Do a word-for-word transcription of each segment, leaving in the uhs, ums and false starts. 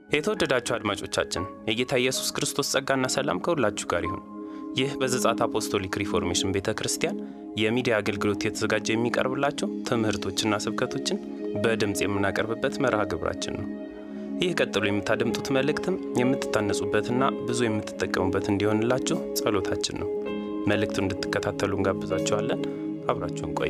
የተወደዳችሁ አድማጮቻችን የጌታ ኢየሱስ ክርስቶስ ጸጋና ሰላም ከሁላችሁ ጋር ይሁን። ይህ በዘጻት አፖስቶሊክ ሪፎርሜሽን ቤተክርስቲያን የሚዲያ አገልግሎት የተዘጋጀ የሚቀርብላችሁ ትምህርቶችና ስብከቶችን በድምጽ የምናቀርብበት መርሃ ግብራችን ነው። ይህ ቀጥሎ የምታደምጡት መልእክትም የምትታነጹበትና ብዙ የምትጠቀሙበት እንዲሆንላችሁ ጸሎታችን ነው። መልእክቱን እንድትከታተሉ እንጋብዛችኋለን። አብራችሁን ቆዩ።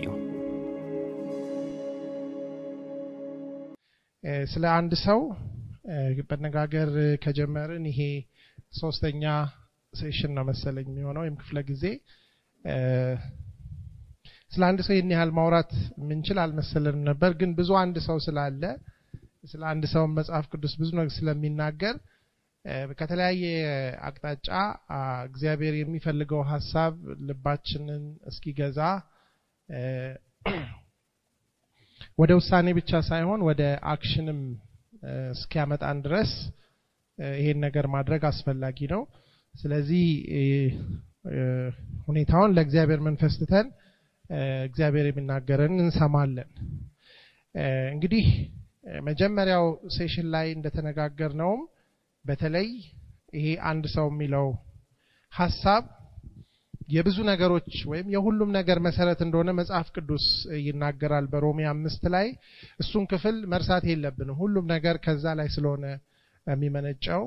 ስለ አንድ ሰው በነጋገር ከጀመርን ይሄ ሶስተኛ ሴሽን ነው መሰለኝ የሚሆነው ወይም ክፍለ ጊዜ ስለ አንድ ሰው ይህን ያህል ማውራት ምንችል አልመሰለንም ነበር። ግን ብዙ አንድ ሰው ስላለ ስለ አንድ ሰው መጽሐፍ ቅዱስ ብዙ ነገር ስለሚናገር ከተለያየ አቅጣጫ እግዚአብሔር የሚፈልገው ሐሳብ ልባችንን እስኪገዛ ወደ ውሳኔ ብቻ ሳይሆን ወደ አክሽንም እስኪያመጣን ድረስ ይሄን ነገር ማድረግ አስፈላጊ ነው። ስለዚህ ሁኔታውን ለእግዚአብሔር መንፈስ ትተን እግዚአብሔር የሚናገረን እንሰማለን። እንግዲህ መጀመሪያው ሴሽን ላይ እንደተነጋገርነው በተለይ ይሄ አንድ ሰው የሚለው ሐሳብ የብዙ ነገሮች ወይም የሁሉም ነገር መሰረት እንደሆነ መጽሐፍ ቅዱስ ይናገራል በሮሜ አምስት ላይ። እሱን ክፍል መርሳት የለብንም። ሁሉም ነገር ከዛ ላይ ስለሆነ የሚመነጨው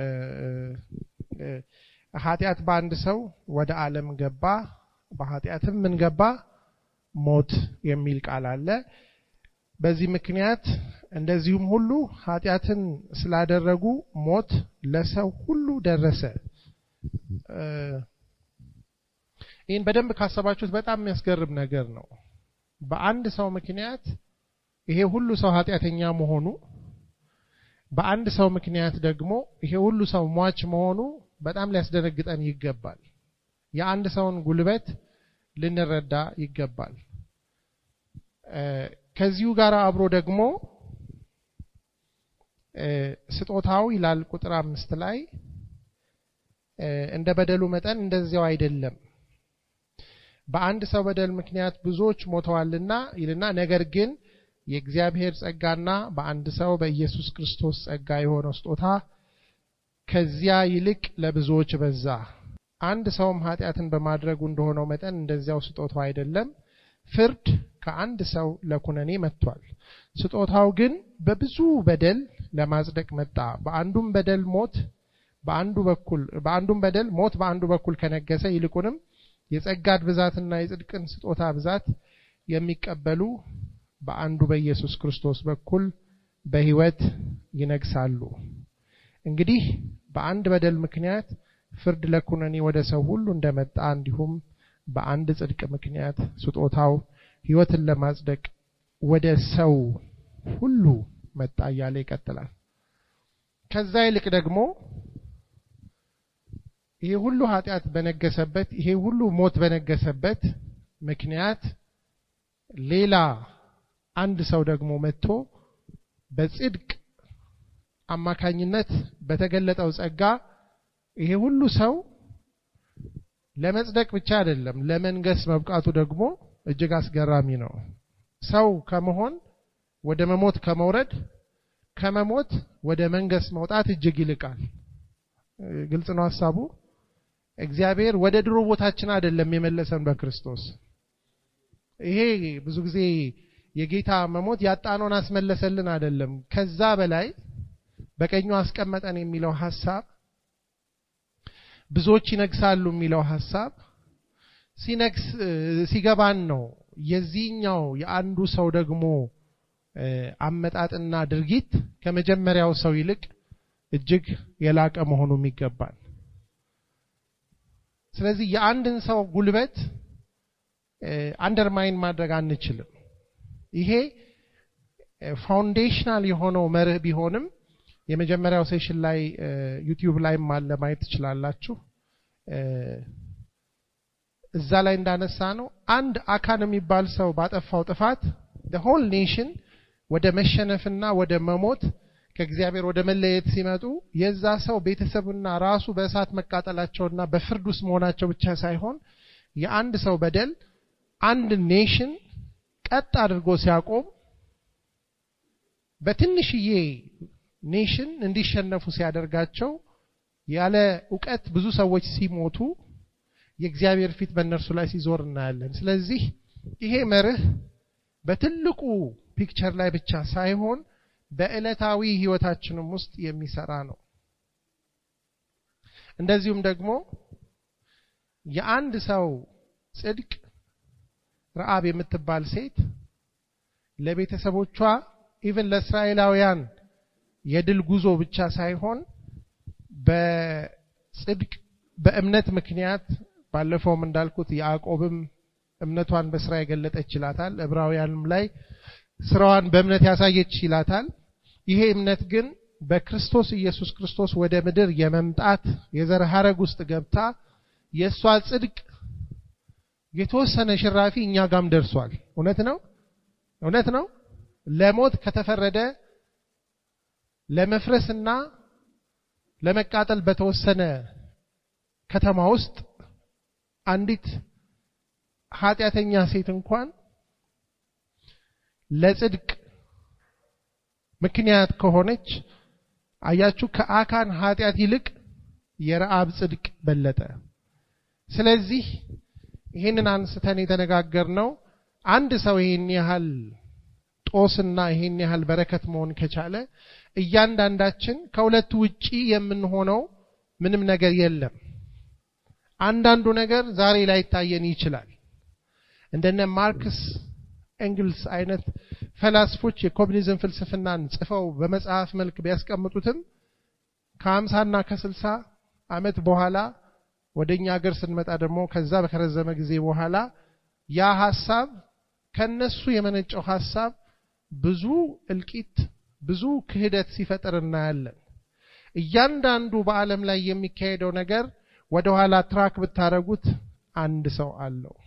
ኃጢአት በአንድ ሰው ወደ ዓለም ገባ፣ በኃጢአትም ምን ገባ? ሞት የሚል ቃል አለ። በዚህ ምክንያት እንደዚሁም ሁሉ ኃጢአትን ስላደረጉ ሞት ለሰው ሁሉ ደረሰ። ይህን በደንብ ካሰባችሁት በጣም የሚያስገርም ነገር ነው። በአንድ ሰው ምክንያት ይሄ ሁሉ ሰው ኃጢአተኛ መሆኑ፣ በአንድ ሰው ምክንያት ደግሞ ይሄ ሁሉ ሰው ሟች መሆኑ በጣም ሊያስደነግጠን ይገባል። የአንድ ሰውን ጉልበት ልንረዳ ይገባል። ከዚሁ ጋር አብሮ ደግሞ ስጦታው ይላል ቁጥር አምስት ላይ እንደ በደሉ መጠን እንደዚያው አይደለም፣ በአንድ ሰው በደል ምክንያት ብዙዎች ሞተዋልና ይልና ነገር ግን የእግዚአብሔር ጸጋና በአንድ ሰው በኢየሱስ ክርስቶስ ጸጋ የሆነው ስጦታ ከዚያ ይልቅ ለብዙዎች በዛ። አንድ ሰውም ኃጢአትን በማድረጉ እንደሆነው መጠን እንደዚያው ስጦታው አይደለም። ፍርድ ከአንድ ሰው ለኩነኔ መጥቷል፣ ስጦታው ግን በብዙ በደል ለማጽደቅ መጣ። በአንዱም በደል ሞት በአንዱ በኩል በአንዱም በደል ሞት በአንዱ በኩል ከነገሰ ይልቁንም የጸጋት ብዛትና የጽድቅን ስጦታ ብዛት የሚቀበሉ በአንዱ በኢየሱስ ክርስቶስ በኩል በሕይወት ይነግሳሉ። እንግዲህ በአንድ በደል ምክንያት ፍርድ ለኩነኔ ወደ ሰው ሁሉ እንደመጣ እንዲሁም በአንድ ጽድቅ ምክንያት ስጦታው ሕይወትን ለማጽደቅ ወደ ሰው ሁሉ መጣ እያለ ይቀጥላል። ከዛ ይልቅ ደግሞ ይሄ ሁሉ ኃጢአት በነገሰበት ይሄ ሁሉ ሞት በነገሰበት ምክንያት ሌላ አንድ ሰው ደግሞ መጥቶ በጽድቅ አማካኝነት በተገለጠው ጸጋ ይሄ ሁሉ ሰው ለመጽደቅ ብቻ አይደለም ለመንገስ መብቃቱ ደግሞ እጅግ አስገራሚ ነው። ሰው ከመሆን ወደ መሞት ከመውረድ ከመሞት ወደ መንገስ መውጣት እጅግ ይልቃል። ግልጽ ነው ሐሳቡ። እግዚአብሔር ወደ ድሮ ቦታችን አይደለም የመለሰን በክርስቶስ። ይሄ ብዙ ጊዜ የጌታ መሞት ያጣነውን አስመለሰልን አይደለም፣ ከዛ በላይ በቀኙ አስቀመጠን የሚለው ሐሳብ፣ ብዙዎች ይነግሳሉ የሚለው ሐሳብ ሲነግስ ሲገባን ነው የዚህኛው የአንዱ ሰው ደግሞ አመጣጥና ድርጊት ከመጀመሪያው ሰው ይልቅ እጅግ የላቀ መሆኑ የሚገባን። ስለዚህ የአንድን ሰው ጉልበት አንደርማይን ማድረግ አንችልም። ይሄ ፋውንዴሽናል የሆነው መርህ ቢሆንም የመጀመሪያው ሴሽን ላይ ዩቲዩብ ላይ ማለ ማየት ትችላላችሁ። እዛ ላይ እንዳነሳ ነው አንድ አካን የሚባል ሰው ባጠፋው ጥፋት the whole nation ወደ መሸነፍና ወደ መሞት ከእግዚአብሔር ወደ መለየት ሲመጡ የዛ ሰው ቤተሰብና ራሱ በእሳት መቃጠላቸውና በፍርድ ውስጥ መሆናቸው ብቻ ሳይሆን የአንድ ሰው በደል አንድ ኔሽን ቀጥ አድርጎ ሲያቆም በትንሽዬ ኔሽን እንዲሸነፉ ሲያደርጋቸው ያለ ዕውቀት ብዙ ሰዎች ሲሞቱ የእግዚአብሔር ፊት በእነርሱ ላይ ሲዞር እናያለን። ስለዚህ ይሄ መርህ በትልቁ ፒክቸር ላይ ብቻ ሳይሆን በእለታዊ ህይወታችንም ውስጥ የሚሰራ ነው። እንደዚሁም ደግሞ የአንድ ሰው ጽድቅ ረዓብ የምትባል ሴት ለቤተሰቦቿ ኢቭን ለእስራኤላውያን የድል ጉዞ ብቻ ሳይሆን በጽድቅ በእምነት ምክንያት ባለፈውም እንዳልኩት ያዕቆብም እምነቷን በስራ የገለጠች ይላታል። ዕብራውያንም ላይ ስራዋን በእምነት ያሳየች ይላታል። ይሄ እምነት ግን በክርስቶስ ኢየሱስ ክርስቶስ ወደ ምድር የመምጣት የዘር ሐረግ ውስጥ ገብታ የሷ ጽድቅ የተወሰነ ሽራፊ እኛ ጋም ደርሷል። እውነት ነው እውነት ነው ለሞት ከተፈረደ ለመፍረስና ለመቃጠል በተወሰነ ከተማ ውስጥ አንዲት ኃጢያተኛ ሴት እንኳን ለጽድቅ ምክንያት ከሆነች አያችሁ ከአካን ኃጢያት ይልቅ የረዓብ ጽድቅ በለጠ። ስለዚህ ይሄንን አንስተን የተነጋገርነው አንድ ሰው ይሄን ያህል ጦስና ይሄን ያህል በረከት መሆን ከቻለ እያንዳንዳችን ከሁለቱ ውጪ የምንሆነው ምንም ነገር የለም። አንዳንዱ ነገር ዛሬ ላይ ታየን ይችላል። እንደነ ማርክስ ኤንግልስ አይነት ፈላስፎች የኮሙኒዝም ፍልስፍናን ጽፈው በመጽሐፍ መልክ ቢያስቀምጡትም ከ50 እና ከ60 ዓመት በኋላ ወደኛ ሀገር ስንመጣ ደግሞ ከዛ በከረዘመ ጊዜ በኋላ ያ ሐሳብ ከነሱ የመነጨው ሐሳብ ብዙ እልቂት ብዙ ክህደት ሲፈጠር እናያለን። እያንዳንዱ በዓለም ላይ የሚካሄደው ነገር ወደ ኋላ ትራክ ብታረጉት አንድ ሰው አለው።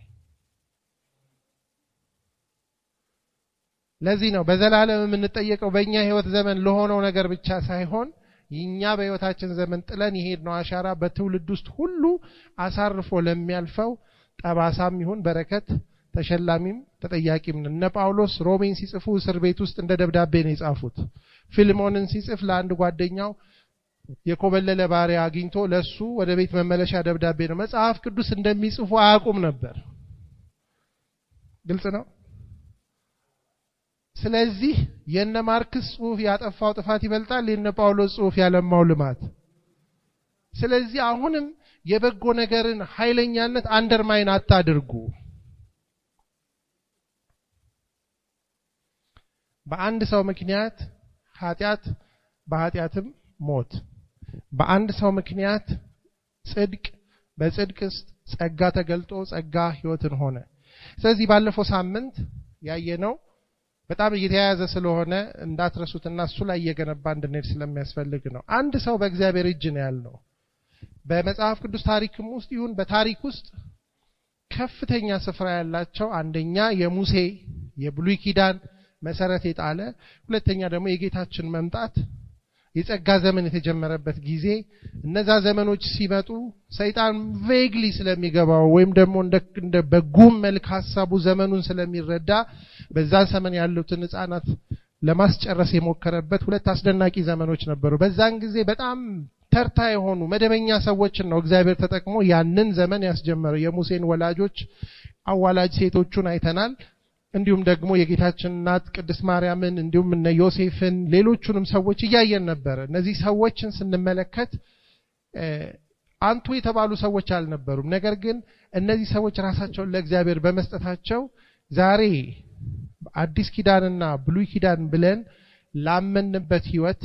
ለዚህ ነው በዘላለም የምንጠየቀው በእኛ ህይወት ዘመን ለሆነው ነገር ብቻ ሳይሆን እኛ በህይወታችን ዘመን ጥለን የሄድነው አሻራ በትውልድ ውስጥ ሁሉ አሳርፎ ለሚያልፈው ጠባሳም ይሁን በረከት ተሸላሚም ተጠያቂም ነው። እነ ጳውሎስ ሮሜን ሲጽፉ እስር ቤት ውስጥ እንደ ደብዳቤ ነው የጻፉት። ፊልሞንን ሲጽፍ ለአንድ ጓደኛው የኮበለለ ባሪያ አግኝቶ ለሱ ወደ ቤት መመለሻ ደብዳቤ ነው። መጽሐፍ ቅዱስ እንደሚጽፉ አያውቁም ነበር። ግልጽ ነው። ስለዚህ የነ ማርክስ ጽሑፍ ያጠፋው ጥፋት ይበልጣል የነ ጳውሎስ ጽሑፍ ያለማው ልማት። ስለዚህ አሁንም የበጎ ነገርን ኃይለኛነት አንደርማይን አታድርጉ። በአንድ ሰው ምክንያት ኃጢያት በኃጢያትም ሞት፣ በአንድ ሰው ምክንያት ጽድቅ በጽድቅ ጸጋ ተገልጦ ጸጋ ሕይወትን ሆነ። ስለዚህ ባለፈው ሳምንት ያየነው በጣም እየተያያዘ ስለሆነ እንዳትረሱትና እሱ ላይ እየገነባ እንድንሄድ ስለሚያስፈልግ ነው። አንድ ሰው በእግዚአብሔር እጅ ነው ያለው። በመጽሐፍ ቅዱስ ታሪክም ውስጥ ይሁን በታሪክ ውስጥ ከፍተኛ ስፍራ ያላቸው አንደኛ የሙሴ የብሉይ ኪዳን መሰረት የጣለ፣ ሁለተኛ ደግሞ የጌታችን መምጣት የጸጋ ዘመን የተጀመረበት ጊዜ። እነዛ ዘመኖች ሲመጡ ሰይጣን ቬግሊ ስለሚገባው ወይም ደግሞ እንደ በጉም መልክ ሐሳቡ ዘመኑን ስለሚረዳ በዛ ዘመን ያሉትን ሕፃናት ለማስጨረስ የሞከረበት ሁለት አስደናቂ ዘመኖች ነበሩ። በዛን ጊዜ በጣም ተርታ የሆኑ መደበኛ ሰዎችን ነው እግዚአብሔር ተጠቅሞ ያንን ዘመን ያስጀመረው። የሙሴን ወላጆች አዋላጅ ሴቶቹን አይተናል። እንዲሁም ደግሞ የጌታችን እናት ቅድስት ማርያምን እንዲሁም እነ ዮሴፍን ሌሎቹንም ሰዎች እያየን ነበር። እነዚህ ሰዎችን ስንመለከት አንቱ የተባሉ ሰዎች አልነበሩም። ነገር ግን እነዚህ ሰዎች ራሳቸውን ለእግዚአብሔር በመስጠታቸው ዛሬ አዲስ ኪዳንና ብሉይ ኪዳን ብለን ላመንበት ህይወት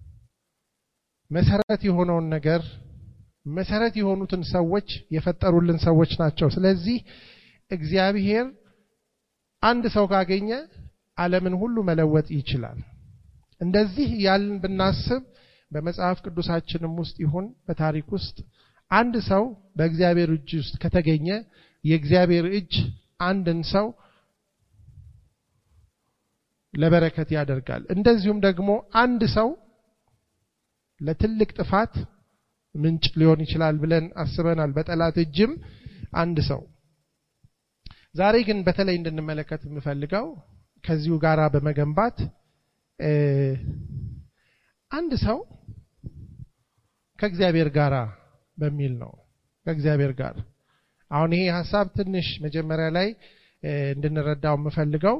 መሰረት የሆነውን ነገር መሰረት የሆኑትን ሰዎች የፈጠሩልን ሰዎች ናቸው። ስለዚህ እግዚአብሔር አንድ ሰው ካገኘ ዓለምን ሁሉ መለወጥ ይችላል። እንደዚህ ያልን ብናስብ በመጽሐፍ ቅዱሳችንም ውስጥ ይሁን በታሪክ ውስጥ አንድ ሰው በእግዚአብሔር እጅ ውስጥ ከተገኘ የእግዚአብሔር እጅ አንድን ሰው ለበረከት ያደርጋል። እንደዚሁም ደግሞ አንድ ሰው ለትልቅ ጥፋት ምንጭ ሊሆን ይችላል ብለን አስበናል። በጠላት እጅም አንድ ሰው ዛሬ ግን በተለይ እንድንመለከት የምፈልገው ከዚሁ ጋራ በመገንባት አንድ ሰው ከእግዚአብሔር ጋር በሚል ነው ከእግዚአብሔር ጋር አሁን ይሄ ሐሳብ ትንሽ መጀመሪያ ላይ እንድንረዳው የምፈልገው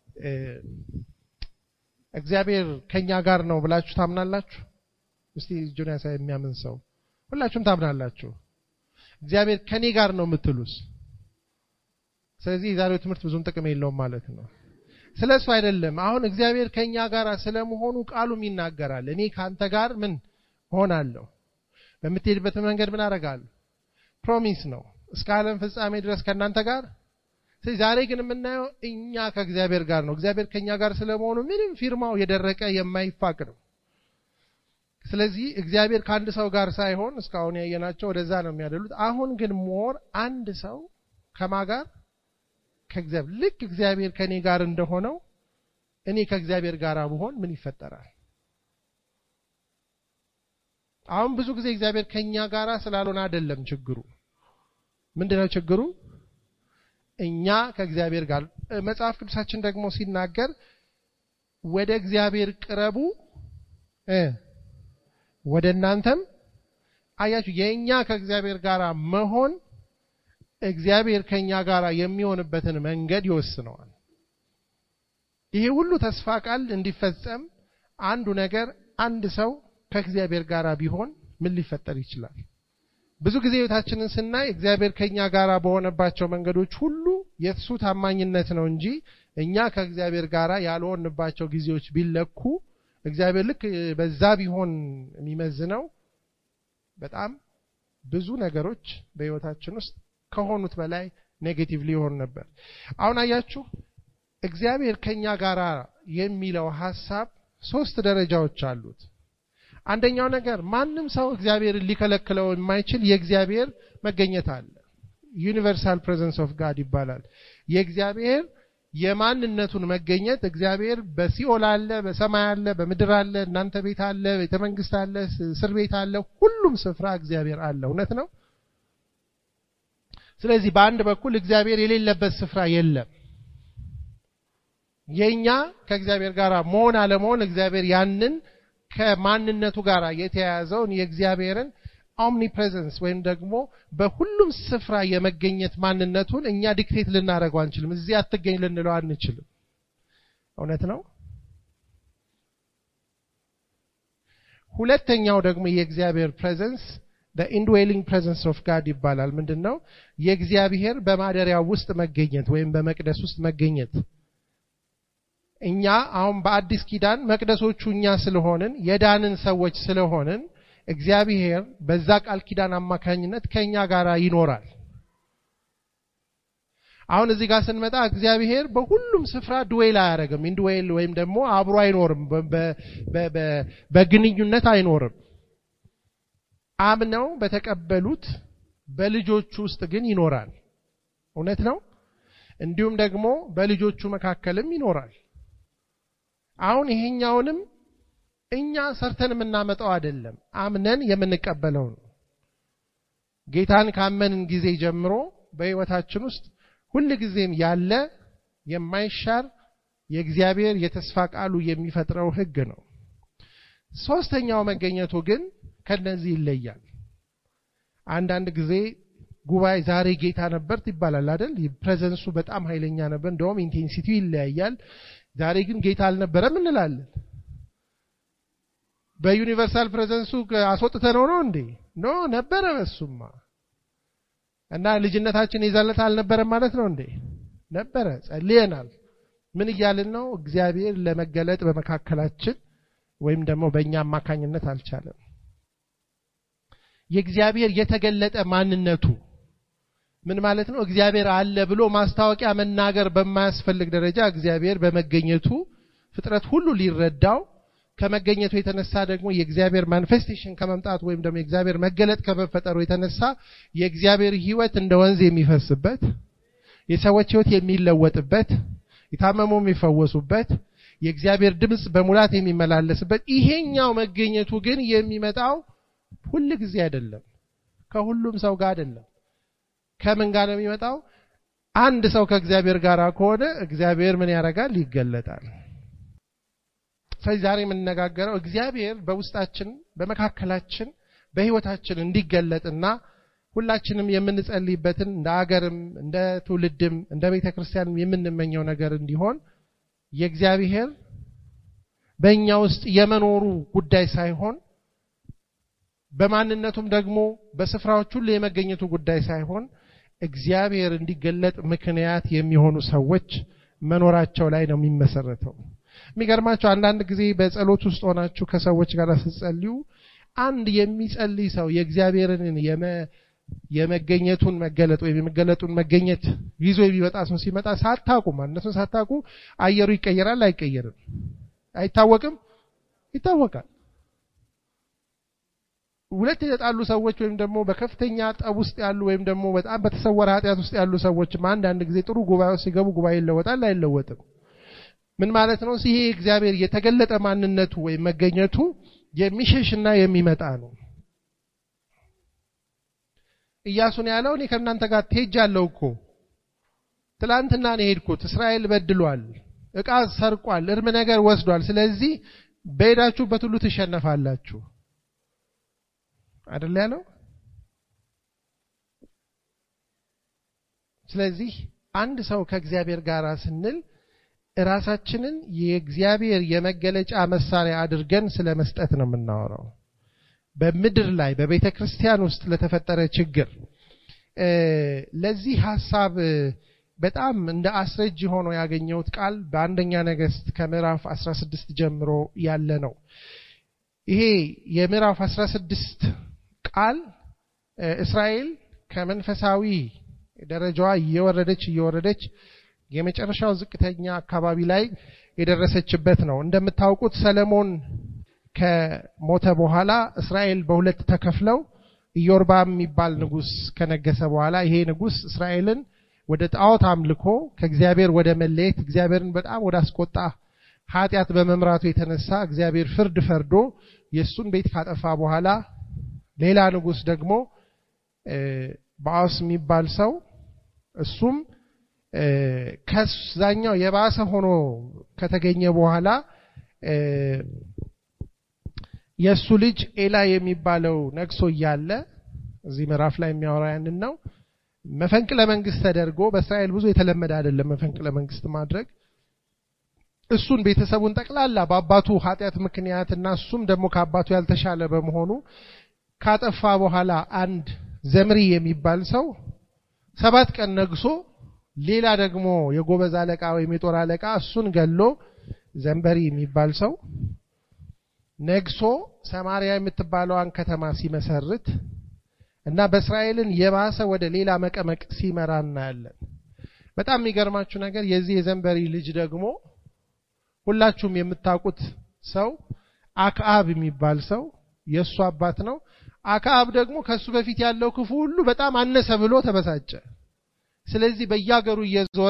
እግዚአብሔር ከኛ ጋር ነው ብላችሁ ታምናላችሁ? እስቲ ጆናስ የሚያምን ሰው ሁላችሁም ታምናላችሁ? እግዚአብሔር ከኔ ጋር ነው የምትሉስ? ስለዚህ የዛሬው ትምህርት ብዙም ጥቅም የለውም ማለት ነው። ስለሱ አይደለም። አሁን እግዚአብሔር ከኛ ጋር ስለመሆኑ ቃሉም ይናገራል። እኔ ካንተ ጋር ምን ሆናለሁ፣ በምትሄድበት መንገድ ምን አደርጋለሁ፣ ፕሮሚስ ነው እስከ ዓለም ፍጻሜ ድረስ ከናንተ ጋር። ስለዚህ ዛሬ ግን የምናየው እኛ ከእግዚአብሔር ጋር ነው። እግዚአብሔር ከኛ ጋር ስለመሆኑ ምንም ፊርማው የደረቀ የማይፋቅ ነው። ስለዚህ እግዚአብሔር ከአንድ ሰው ጋር ሳይሆን እስካሁን ያየናቸው ወደዛ ነው የሚያደሉት። አሁን ግን ሞር አንድ ሰው ከማጋር ከእግዚአብሔር ልክ እግዚአብሔር ከኔ ጋር እንደሆነው እኔ ከእግዚአብሔር ጋር ብሆን ምን ይፈጠራል? አሁን ብዙ ጊዜ እግዚአብሔር ከኛ ጋር ስላልሆነ አይደለም ችግሩ። ምንድነው ችግሩ? እኛ ከእግዚአብሔር ጋር መጽሐፍ ቅዱሳችን ደግሞ ሲናገር ወደ እግዚአብሔር ቅረቡ እ ወደ እናንተም አያችሁ የኛ ከእግዚአብሔር ጋር መሆን እግዚአብሔር ከኛ ጋር የሚሆንበትን መንገድ ይወስነዋል። ይሄ ሁሉ ተስፋ ቃል እንዲፈጸም አንዱ ነገር አንድ ሰው ከእግዚአብሔር ጋር ቢሆን ምን ሊፈጠር ይችላል? ብዙ ጊዜ ህይወታችንን ስናይ እግዚአብሔር ከኛ ጋር በሆነባቸው መንገዶች ሁሉ የእሱ ታማኝነት ነው እንጂ እኛ ከእግዚአብሔር ጋር ያልሆንባቸው ጊዜዎች ቢለኩ እግዚአብሔር ልክ በዛ ቢሆን የሚመዝነው በጣም ብዙ ነገሮች በህይወታችን ውስጥ ከሆኑት በላይ ኔጌቲቭ ሊሆን ነበር። አሁን አያችሁ እግዚአብሔር ከኛ ጋር የሚለው ሐሳብ ሶስት ደረጃዎች አሉት። አንደኛው ነገር ማንም ሰው እግዚአብሔርን ሊከለክለው የማይችል የእግዚአብሔር መገኘት አለ። ዩኒቨርሳል ፕሬዘንስ ኦፍ ጋድ ይባላል። የእግዚአብሔር የማንነቱን መገኘት እግዚአብሔር በሲኦል አለ፣ በሰማይ አለ፣ በምድር አለ፣ እናንተ ቤት አለ፣ ቤተመንግስት አለ፣ እስር ቤት አለ፣ ሁሉም ስፍራ እግዚአብሔር አለ። እውነት ነው። ስለዚህ በአንድ በኩል እግዚአብሔር የሌለበት ስፍራ የለም። የኛ ከእግዚአብሔር ጋር መሆን አለመሆን እግዚአብሔር ያንን ከማንነቱ ጋር የተያያዘውን የእግዚአብሔርን ኦምኒፕሬዘንስ ወይም ደግሞ በሁሉም ስፍራ የመገኘት ማንነቱን እኛ ዲክቴት ልናደርገው አንችልም። እዚህ አትገኝ ልንለው አንችልም። እውነት ነው። ሁለተኛው ደግሞ የእግዚአብሔር ፕሬዘንስ the indwelling presence of God ይባላል። ምንድነው? የእግዚአብሔር በማደሪያው ውስጥ መገኘት ወይም በመቅደስ ውስጥ መገኘት። እኛ አሁን በአዲስ ኪዳን መቅደሶቹ እኛ ስለሆንን የዳንን ሰዎች ስለሆንን እግዚአብሔር በዛ ቃል ኪዳን አማካኝነት ከኛ ጋር ይኖራል። አሁን እዚህ ጋር ስንመጣ እግዚአብሔር በሁሉም ስፍራ ድዌል አያደርግም። ኢንድዌል ወይም ደግሞ አብሮ አይኖርም፣ በግንኙነት አይኖርም። አምነው በተቀበሉት በልጆቹ ውስጥ ግን ይኖራል። እውነት ነው። እንዲሁም ደግሞ በልጆቹ መካከልም ይኖራል። አሁን ይሄኛውንም እኛ ሰርተን የምናመጣው አይደለም፣ አምነን የምንቀበለው ነው። ጌታን ካመንን ጊዜ ጀምሮ በህይወታችን ውስጥ ሁሉ ጊዜም ያለ የማይሻር የእግዚአብሔር የተስፋ ቃሉ የሚፈጥረው ህግ ነው። ሶስተኛው መገኘቱ ግን ከነዚህ ይለያል። አንዳንድ ጊዜ ጉባኤ ዛሬ ጌታ ነበር ይባላል አይደል? ፕሬዘንሱ በጣም ኃይለኛ ነበር፣ እንደውም ኢንቴንሲቲው ይለያያል። ዛሬ ግን ጌታ አልነበረም እንላለን። በዩኒቨርሳል ፕሬዘንሱ አስወጥተነው ነው እንዴ? ኖ ነበረ እሱማ። እና ልጅነታችን ይዘለት አልነበረም ማለት ነው እንዴ? ነበረ። ጸልየናል። ምን እያልን ነው? እግዚአብሔር ለመገለጥ በመካከላችን ወይም ደግሞ በእኛ አማካኝነት አልቻለም። የእግዚአብሔር የተገለጠ ማንነቱ ምን ማለት ነው? እግዚአብሔር አለ ብሎ ማስታወቂያ መናገር በማያስፈልግ ደረጃ እግዚአብሔር በመገኘቱ ፍጥረት ሁሉ ሊረዳው ከመገኘቱ የተነሳ ደግሞ የእግዚአብሔር ማኒፌስቴሽን ከመምጣት ወይም ደግሞ የእግዚአብሔር መገለጥ ከመፈጠሩ የተነሳ የእግዚአብሔር ሕይወት እንደ ወንዝ የሚፈስበት፣ የሰዎች ሕይወት የሚለወጥበት፣ የታመሙ የሚፈወሱበት፣ የእግዚአብሔር ድምጽ በሙላት የሚመላለስበት ይሄኛው መገኘቱ ግን የሚመጣው ሁሉ ጊዜ አይደለም፣ ከሁሉም ሰው ጋር አይደለም። ከምን ጋር ነው የሚመጣው? አንድ ሰው ከእግዚአብሔር ጋር ከሆነ እግዚአብሔር ምን ያደርጋል? ይገለጣል። ስለዚህ ዛሬ የምንነጋገረው እግዚአብሔር በውስጣችን በመካከላችን በህይወታችን እንዲገለጥና ሁላችንም የምንጸልይበትን እንደ አገርም እንደ ትውልድም እንደ ቤተክርስቲያንም የምንመኘው ነገር እንዲሆን የእግዚአብሔር በእኛ ውስጥ የመኖሩ ጉዳይ ሳይሆን በማንነቱም ደግሞ በስፍራዎች ሁሉ የመገኘቱ ጉዳይ ሳይሆን እግዚአብሔር እንዲገለጥ ምክንያት የሚሆኑ ሰዎች መኖራቸው ላይ ነው የሚመሰረተው። የሚገርማችሁ አንዳንድ ጊዜ በጸሎት ውስጥ ሆናችሁ ከሰዎች ጋር ስትጸልዩ አንድ የሚጸልይ ሰው የእግዚአብሔርን የመ የመገኘቱን መገለጥ ወይ የመገለጡን መገኘት ይዞ የሚመጣ ሰው ሲመጣ ሳታውቁ ማንነቱን ሳታውቁ አየሩ ይቀየራል አይቀየርም? አይታወቅም? ይታወቃል። ሁለት የተጣሉ ሰዎች ወይም ደግሞ በከፍተኛ ጠብ ውስጥ ያሉ ወይም ደግሞ በጣም በተሰወረ ኃጢያት ውስጥ ያሉ ሰዎች አንዳንድ ጊዜ ጥሩ ጉባኤ ሲገቡ ጉባኤ ይለወጣል አይለወጥም? ምን ማለት ነው? ይሄ እግዚአብሔር የተገለጠ ማንነቱ ወይ መገኘቱ የሚሸሽና የሚመጣ ነው። ኢያሱን ያለው እኔ ከእናንተ ጋር ተሄጃለሁ እኮ ትላንትና ነው ሄድኩት፣ እስራኤል በድሏል፣ ዕቃ ሰርቋል፣ እርም ነገር ወስዷል፣ ስለዚህ በሄዳችሁበት ሁሉ ትሸነፋላችሁ አይደል ያለው? ስለዚህ አንድ ሰው ከእግዚአብሔር ጋር ስንል ራሳችንን የእግዚአብሔር የመገለጫ መሳሪያ አድርገን ስለመስጠት ነው የምናወራው። በምድር ላይ በቤተክርስቲያን ውስጥ ለተፈጠረ ችግር ለዚህ ሐሳብ በጣም እንደ አስረጅ ሆኖ ያገኘሁት ቃል በአንደኛ ነገሥት ከምዕራፍ አስራ ስድስት ጀምሮ ያለ ነው። ይሄ የምዕራፍ አስራ ስድስት ቃል እስራኤል ከመንፈሳዊ ደረጃዋ እየወረደች እየወረደች የመጨረሻው ዝቅተኛ አካባቢ ላይ የደረሰችበት ነው። እንደምታውቁት ሰለሞን ከሞተ በኋላ እስራኤል በሁለት ተከፍለው ኢዮርባም የሚባል ንጉስ ከነገሰ በኋላ ይሄ ንጉስ እስራኤልን ወደ ጣዖት አምልኮ ከእግዚአብሔር ወደ መለየት እግዚአብሔርን በጣም ወደ አስቆጣ ኃጢያት በመምራቱ የተነሳ እግዚአብሔር ፍርድ ፈርዶ የሱን ቤት ካጠፋ በኋላ ሌላ ንጉስ ደግሞ ባኦስ የሚባል ሰው እሱም ከዛኛው የባሰ ሆኖ ከተገኘ በኋላ የሱ ልጅ ኤላ የሚባለው ነግሶ ያለ እዚህ ምዕራፍ ላይ የሚያወራ ያንን ነው። መፈንቅለ መንግስት ተደርጎ በእስራኤል ብዙ የተለመደ አይደለም መፈንቅለ መንግስት ማድረግ። እሱን ቤተሰቡን ጠቅላላ በአባቱ ኃጢያት ምክንያትና እሱም ደግሞ ከአባቱ ያልተሻለ በመሆኑ ካጠፋ በኋላ አንድ ዘምሪ የሚባል ሰው ሰባት ቀን ነግሶ ሌላ ደግሞ የጎበዝ አለቃ ወይም የጦር አለቃ እሱን ገሎ ዘንበሪ የሚባል ሰው ነግሶ ሰማሪያ የምትባለዋን ከተማ ሲመሰርት እና በእስራኤልን የባሰ ወደ ሌላ መቀመቅ ሲመራና ያለን በጣም የሚገርማችሁ ነገር የዚህ የዘንበሪ ልጅ ደግሞ ሁላችሁም የምታውቁት ሰው አክዓብ የሚባል ሰው የሱ አባት ነው። አክዓብ ደግሞ ከሱ በፊት ያለው ክፉ ሁሉ በጣም አነሰ ብሎ ተበሳጨ። ስለዚህ በያገሩ እየዞረ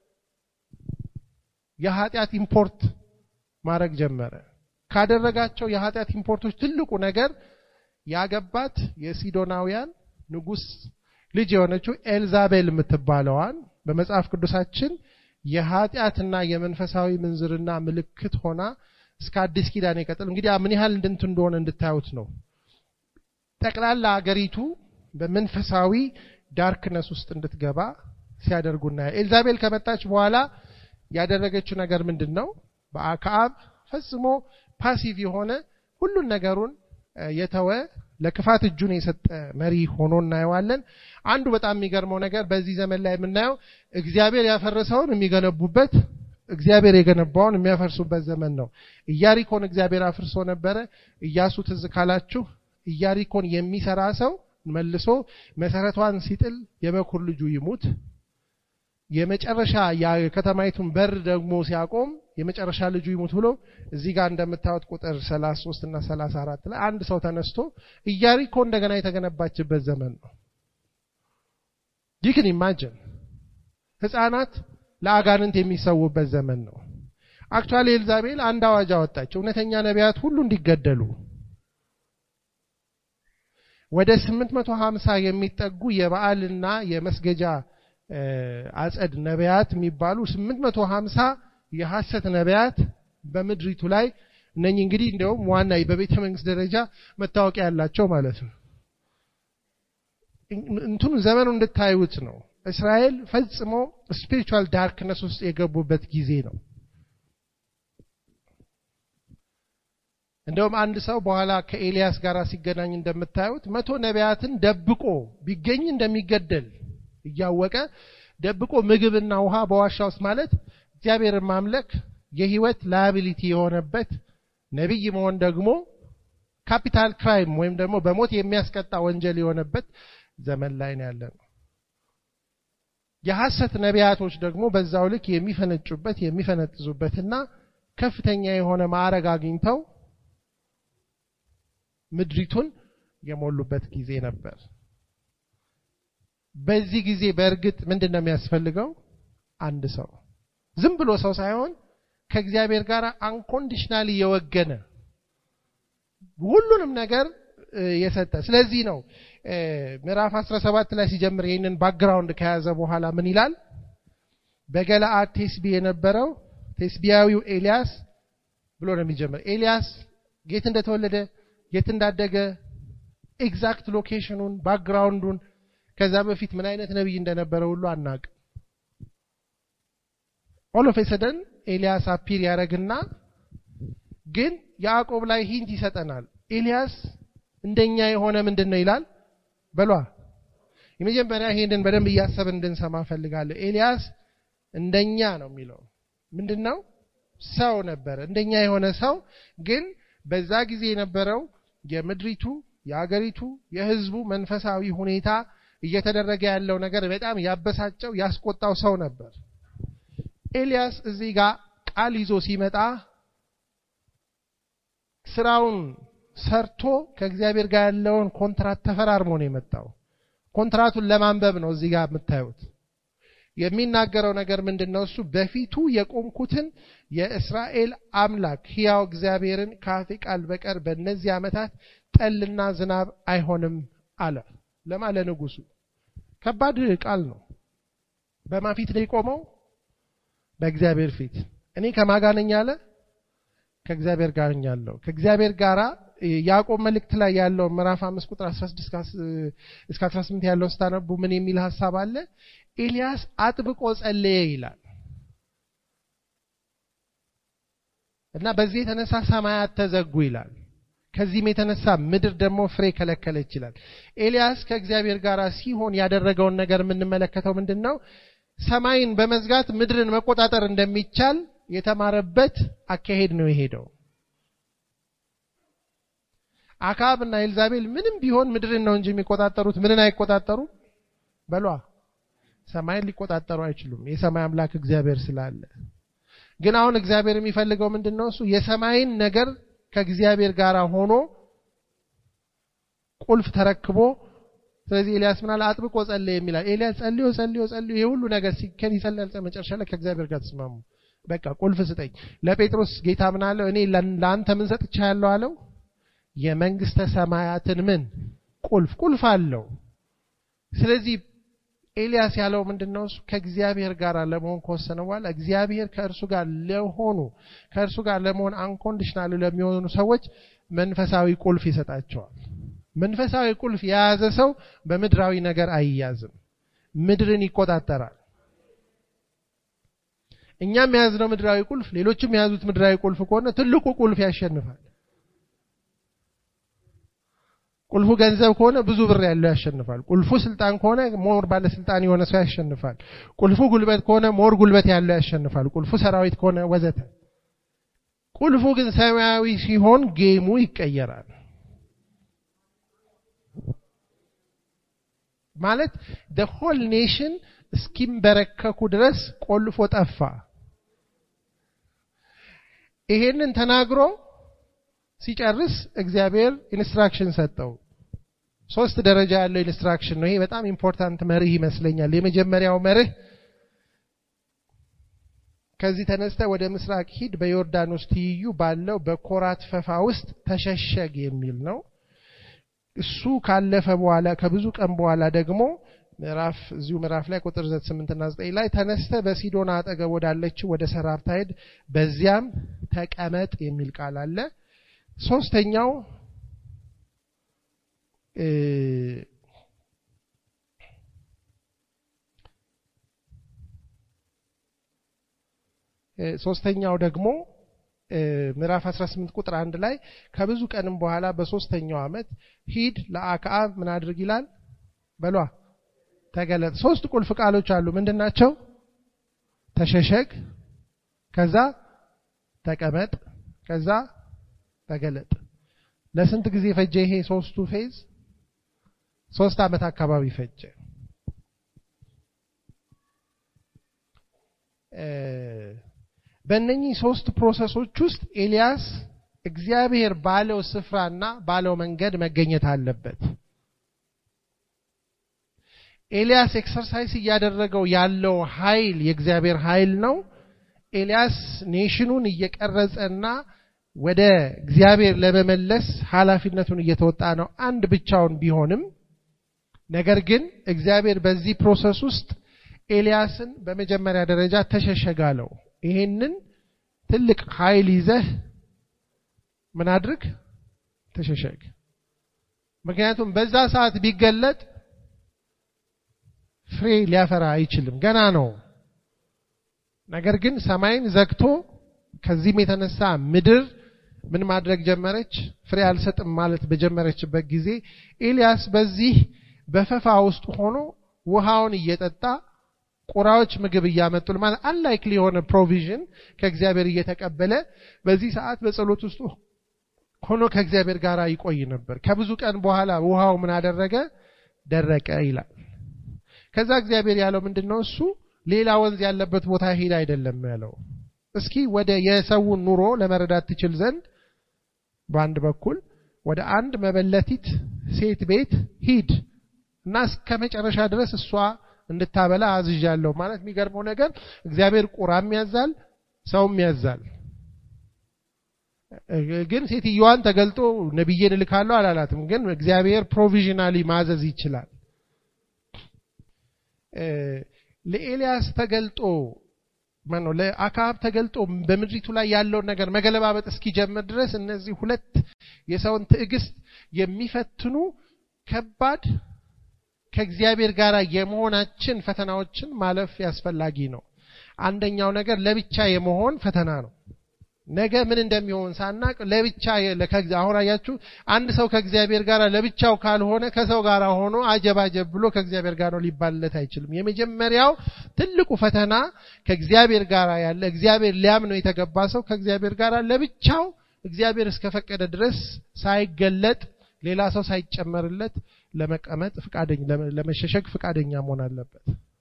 የኃጢያት ኢምፖርት ማድረግ ጀመረ። ካደረጋቸው የኃጢያት ኢምፖርቶች ትልቁ ነገር ያገባት የሲዶናውያን ንጉስ ልጅ የሆነችው ኤልዛቤል የምትባለዋን በመጽሐፍ ቅዱሳችን የኃጢያትና የመንፈሳዊ ምንዝርና ምልክት ሆና እስከ አዲስ ኪዳን ይቀጥል እንግዲህ ምን ያህል እንድንት እንደሆነ እንድታዩት ነው። ጠቅላላ አገሪቱ በመንፈሳዊ ዳርክነስ ውስጥ እንድትገባ ሲያደርጉና ኤልዛቤል ከመጣች በኋላ ያደረገችው ነገር ምንድነው? በአክዓብ ፈጽሞ ፓሲቭ የሆነ ሁሉን ነገሩን የተወ ለክፋት እጁን የሰጠ መሪ ሆኖ እናየዋለን። አንዱ በጣም የሚገርመው ነገር በዚህ ዘመን ላይ የምናየው እግዚአብሔር ያፈረሰውን የሚገነቡበት እግዚአብሔር የገነባውን የሚያፈርሱበት ዘመን ነው። ኢያሪኮን እግዚአብሔር አፍርሶ ነበረ። ኢያሱ ትዝ ካላችሁ ኢያሪኮን የሚሰራ ሰው መልሶ መሰረቷን ሲጥል የበኩር ልጁ ይሙት የመጨረሻ የከተማይቱን በር ደግሞ ሲያቆም የመጨረሻ ልጁ ይሙት ብሎ እዚህ ጋር እንደምታዩት ቁጥር ሰላሳ ሶስት እና ሰላሳ አራት ላይ አንድ ሰው ተነስቶ ኢያሪኮ እንደገና የተገነባችበት ዘመን ነው። ዲክን ኢማጂን ህፃናት ለአጋንንት የሚሰውበት ዘመን ነው። አክቹአሊ ኤልዛቤል አንድ አዋጅ አወጣች፣ እውነተኛ ነቢያት ሁሉ እንዲገደሉ። ወደ ስምንት መቶ ሃምሳ የሚጠጉ የበዓልና የመስገጃ አጸድ ነቢያት የሚባሉ ስምንት መቶ ሃምሳ የሐሰት ነቢያት በመድሪቱ ላይ እነኚህ እንግዲህ እንደውም ዋና በቤተ መንግስት ደረጃ መታወቂያ ያላቸው ማለት ነው። እንትኑ ዘመኑ እንድታዩት ነው። እስራኤል ፈጽሞ ስፒሪቹዋል ዳርክነስ ውስጥ የገቡበት ጊዜ ነው። እንደውም አንድ ሰው በኋላ ከኤልያስ ጋር ሲገናኝ እንደምታዩት መቶ ነቢያትን ደብቆ ቢገኝ እንደሚገደል እያወቀ ደብቆ ምግብና ውሃ በዋሻ ውስጥ ማለት እግዚአብሔርን ማምለክ የህይወት ላያቢሊቲ የሆነበት ነብይ መሆን ደግሞ ካፒታል ክራይም ወይም ደግሞ በሞት የሚያስቀጣ ወንጀል የሆነበት ዘመን ላይ ነው ያለነው። የሐሰት ነቢያቶች ደግሞ በዛው ልክ የሚፈነጩበት የሚፈነጥዙበትና ከፍተኛ የሆነ ማዕረግ አግኝተው ምድሪቱን የሞሉበት ጊዜ ነበር። በዚህ ጊዜ በእርግጥ ምንድነው የሚያስፈልገው? አንድ ሰው ዝም ብሎ ሰው ሳይሆን ከእግዚአብሔር ጋር አንኮንዲሽናሊ የወገነ ሁሉንም ነገር የሰጠ። ስለዚህ ነው ምዕራፍ አስራ ሰባት ላይ ሲጀምር ይሄንን ባክግራውንድ ከያዘ በኋላ ምን ይላል? በገለዓድ ቴስቢ የነበረው ቴስቢያዊው ኤልያስ ብሎ ነው የሚጀምር። ኤልያስ ጌት እንደተወለደ የት እንዳደገ ኤግዛክት ሎኬሽኑን ባክግራውንዱን ከዛ በፊት ምን አይነት ነብይ እንደነበረ ሁሉ አናቅ። ኦል ኦፍ ሰደን ኤልያስ አፒር ያረግና ግን ያዕቆብ ላይ ሂንት ይሰጠናል። ኤልያስ እንደኛ የሆነ ምንድነው ይላል በሏ። የመጀመሪያ ይሄንን በደንብ እያሰብን እንድንሰማ ፈልጋለሁ። ኤልያስ እንደኛ ነው የሚለው ምንድነው? ሰው ነበር፣ እንደኛ የሆነ ሰው። ግን በዛ ጊዜ የነበረው የምድሪቱ የአገሪቱ የህዝቡ መንፈሳዊ ሁኔታ እየተደረገ ያለው ነገር በጣም ያበሳጨው ያስቆጣው ሰው ነበር። ኤልያስ እዚህ ጋር ቃል ይዞ ሲመጣ ስራውን ሰርቶ ከእግዚአብሔር ጋር ያለውን ኮንትራት ተፈራርሞ ነው የመጣው። ኮንትራቱን ለማንበብ ነው እዚህ ጋር የምታዩት። የሚናገረው ነገር ምንድነው? እሱ በፊቱ የቆምኩትን የእስራኤል አምላክ ሕያው እግዚአብሔርን ካፌ ቃል በቀር በእነዚህ ዓመታት ጠልና ዝናብ አይሆንም አለ። ለማለ ንጉሱ ከባድ ቃል ነው። በማፊት ላይ ቆመው በእግዚአብሔር ፊት እኔ ከማጋነኛ አለ ከእግዚአብሔር ጋር ነኛለሁ። ከእግዚአብሔር ጋራ ያዕቆብ መልእክት ላይ ያለው ምዕራፍ አምስት ቁጥር አስራ ስድስት እስከ አስራ ስምንት ያለው ስታነቡ ምን የሚል ሐሳብ አለ? ኤልያስ አጥብቆ ጸለየ ይላል እና በዚህ የተነሳ ሰማያት ተዘጉ ይላል። ከዚህም የተነሳ ምድር ደግሞ ፍሬ ከለከለች ይላል። ኤልያስ ከእግዚአብሔር ጋር ሲሆን ያደረገውን ነገር የምንመለከተው ምንድነው? ሰማይን በመዝጋት ምድርን መቆጣጠር እንደሚቻል የተማረበት አካሄድ ነው የሄደው። አካብና ኤልዛቤል ምንም ቢሆን ምድርን ነው እንጂ የሚቆጣጠሩት ምንን አይቆጣጠሩ በሏ። ሰማይን ሊቆጣጠሩ አይችሉም የሰማይ አምላክ እግዚአብሔር ስላለ። ግን አሁን እግዚአብሔር የሚፈልገው ምንድነው? እሱ የሰማይን ነገር ከእግዚአብሔር ጋር ሆኖ ቁልፍ ተረክቦ። ስለዚህ ኤልያስ ምናለ አጥብቆ ጸለየ የሚላል። ኤልያስ ጸልዮ ጸልዮ ጸልዮ የሁሉ ነገር ሲከን ይሰላል። መጨረሻ ላይ ከእግዚአብሔር ጋር ተስማሙ። በቃ ቁልፍ ስጠኝ። ለጴጥሮስ ጌታ ምናለ እኔ ለአንተ ምን ሰጥቻለሁ አለው? የመንግስተ ሰማያትን ምን ቁልፍ ቁልፍ አለው። ስለዚህ ኤልያስ ያለው ምንድነው? እሱ ከእግዚአብሔር ጋር ለመሆን ከወሰነ በኋላ እግዚአብሔር ከእርሱ ጋር ለሆኑ ከእርሱ ጋር ለመሆን አንኮንዲሽናል ለሚሆኑ ሰዎች መንፈሳዊ ቁልፍ ይሰጣቸዋል። መንፈሳዊ ቁልፍ የያዘ ሰው በምድራዊ ነገር አይያዝም፣ ምድርን ይቆጣጠራል። እኛም የያዝነው ምድራዊ ቁልፍ ሌሎችም የያዙት ምድራዊ ቁልፍ ከሆነ ትልቁ ቁልፍ ያሸንፋል። ቁልፉ ገንዘብ ከሆነ ብዙ ብር ያለው ያሸንፋል። ቁልፉ ስልጣን ከሆነ ሞር ባለስልጣን የሆነ ሰው ያሸንፋል። ቁልፉ ጉልበት ከሆነ ሞር ጉልበት ያለው ያሸንፋል። ቁልፉ ሰራዊት ከሆነ ወዘተ። ቁልፉ ግን ሰማያዊ ሲሆን ጌሙ ይቀየራል። ማለት the whole nation እስኪንበረከኩ ድረስ ቆልፎ ጠፋ። ይሄንን ተናግሮ ሲጨርስ እግዚአብሔር ኢንስትራክሽን ሰጠው። ሶስት ደረጃ ያለው ኢንስትራክሽን ነው። ይሄ በጣም ኢምፖርታንት መርህ ይመስለኛል። የመጀመሪያው መርህ ከዚህ ተነስተ ወደ ምስራቅ ሂድ፣ በዮርዳኖስ ትይዩ ባለው በኮራት ፈፋ ውስጥ ተሸሸግ የሚል ነው። እሱ ካለፈ በኋላ ከብዙ ቀን በኋላ ደግሞ ምዕራፍ እዚሁ ምዕራፍ ላይ ቁጥር ስምንት እና ዘጠኝ ላይ ተነስተ በሲዶና አጠገብ ወዳለችው ወደ ሰራፕታ ሄድ በዚያም ተቀመጥ የሚል ቃል አለ። ሶስተኛው እ ሶስተኛው ደግሞ ምዕራፍ አስራ ስምንት ቁጥር አንድ ላይ ከብዙ ቀንም በኋላ በሶስተኛው አመት ሂድ ለአክዓብ ምን አድርግ ይላል በሏ ተገለጥ። ሶስት ቁልፍ ቃሎች አሉ። ምንድናቸው? ተሸሸግ፣ ከዛ ተቀመጥ፣ ከዛ ተገለጥ። ለስንት ጊዜ ፈጀ ይሄ ሶስቱ ፌዝ? ሶስት አመት አካባቢ ፈጀ። በእነኚህ ሶስት ፕሮሰሶች ውስጥ ኤልያስ እግዚአብሔር ባለው ስፍራና ባለው መንገድ መገኘት አለበት። ኤልያስ ኤክሰርሳይዝ እያደረገው ያለው ኃይል የእግዚአብሔር ኃይል ነው። ኤልያስ ኔሽኑን እየቀረጸና ወደ እግዚአብሔር ለመመለስ ኃላፊነቱን እየተወጣ ነው አንድ ብቻውን ቢሆንም፣ ነገር ግን እግዚአብሔር በዚህ ፕሮሰስ ውስጥ ኤልያስን በመጀመሪያ ደረጃ ተሸሸጋለው። ይሄንን ትልቅ ኃይል ይዘህ ምን አድርግ? ተሸሸግ። ምክንያቱም በዛ ሰዓት ቢገለጥ ፍሬ ሊያፈራ አይችልም፣ ገና ነው። ነገር ግን ሰማይን ዘግቶ ከዚህም የተነሳ ምድር ምን ማድረግ ጀመረች? ፍሬ አልሰጥም ማለት በጀመረችበት ጊዜ ኤልያስ በዚህ በፈፋ ውስጥ ሆኖ ውሃውን እየጠጣ ቁራዎች ምግብ እያመጡ ማለት አንላይክሊ የሆነ ፕሮቪዥን ከእግዚአብሔር እየተቀበለ በዚህ ሰዓት በጸሎት ውስጥ ሆኖ ከእግዚአብሔር ጋር ይቆይ ነበር። ከብዙ ቀን በኋላ ውሃው ምን አደረገ? ደረቀ ይላል። ከዛ እግዚአብሔር ያለው ምንድነው? እሱ ሌላ ወንዝ ያለበት ቦታ ሄድ አይደለም ያለው። እስኪ ወደ የሰውን ኑሮ ለመረዳት ትችል ዘንድ በአንድ በኩል ወደ አንድ መበለቲት ሴት ቤት ሂድ እና እስከ መጨረሻ ድረስ እሷ እንድታበላ አዝዣለሁ ማለት የሚገርመው ነገር እግዚአብሔር ቁራም ያዛል፣ ሰውም ያዛል። ግን ሴትዮዋን ተገልጦ ነብይን ልካለው አላላትም። ግን እግዚአብሔር ፕሮቪዥናሊ ማዘዝ ይችላል። ለኤልያስ ተገልጦ ማነው ለአክዓብ ተገልጦ በምድሪቱ ላይ ያለው ነገር መገለባበጥ እስኪጀምር ድረስ እነዚህ ሁለት የሰውን ትዕግስት የሚፈትኑ ከባድ ከእግዚአብሔር ጋር የመሆናችን ፈተናዎችን ማለፍ ያስፈልጋጊ ነው። አንደኛው ነገር ለብቻ የመሆን ፈተና ነው። ነገ ምን እንደሚሆን ሳናቅ ለብቻ ለከግዚአብሔር አሁን አያችሁ አንድ ሰው ከእግዚአብሔር ጋር ለብቻው ካልሆነ ከሰው ጋር ሆኖ አጀባጀብ ብሎ ከእግዚአብሔር ጋር ነው ሊባልለት አይችልም። የመጀመሪያው ትልቁ ፈተና ከእግዚአብሔር ጋር ያለ እግዚአብሔር ሊያምነው የተገባ ሰው ከእግዚአብሔር ጋር ለብቻው እግዚአብሔር እስከፈቀደ ድረስ ሳይገለጥ ሌላ ሰው ሳይጨመርለት ለመቀመጥ ፍቃደኛ ለመሸሸግ ፍቃደኛ መሆን አለበት።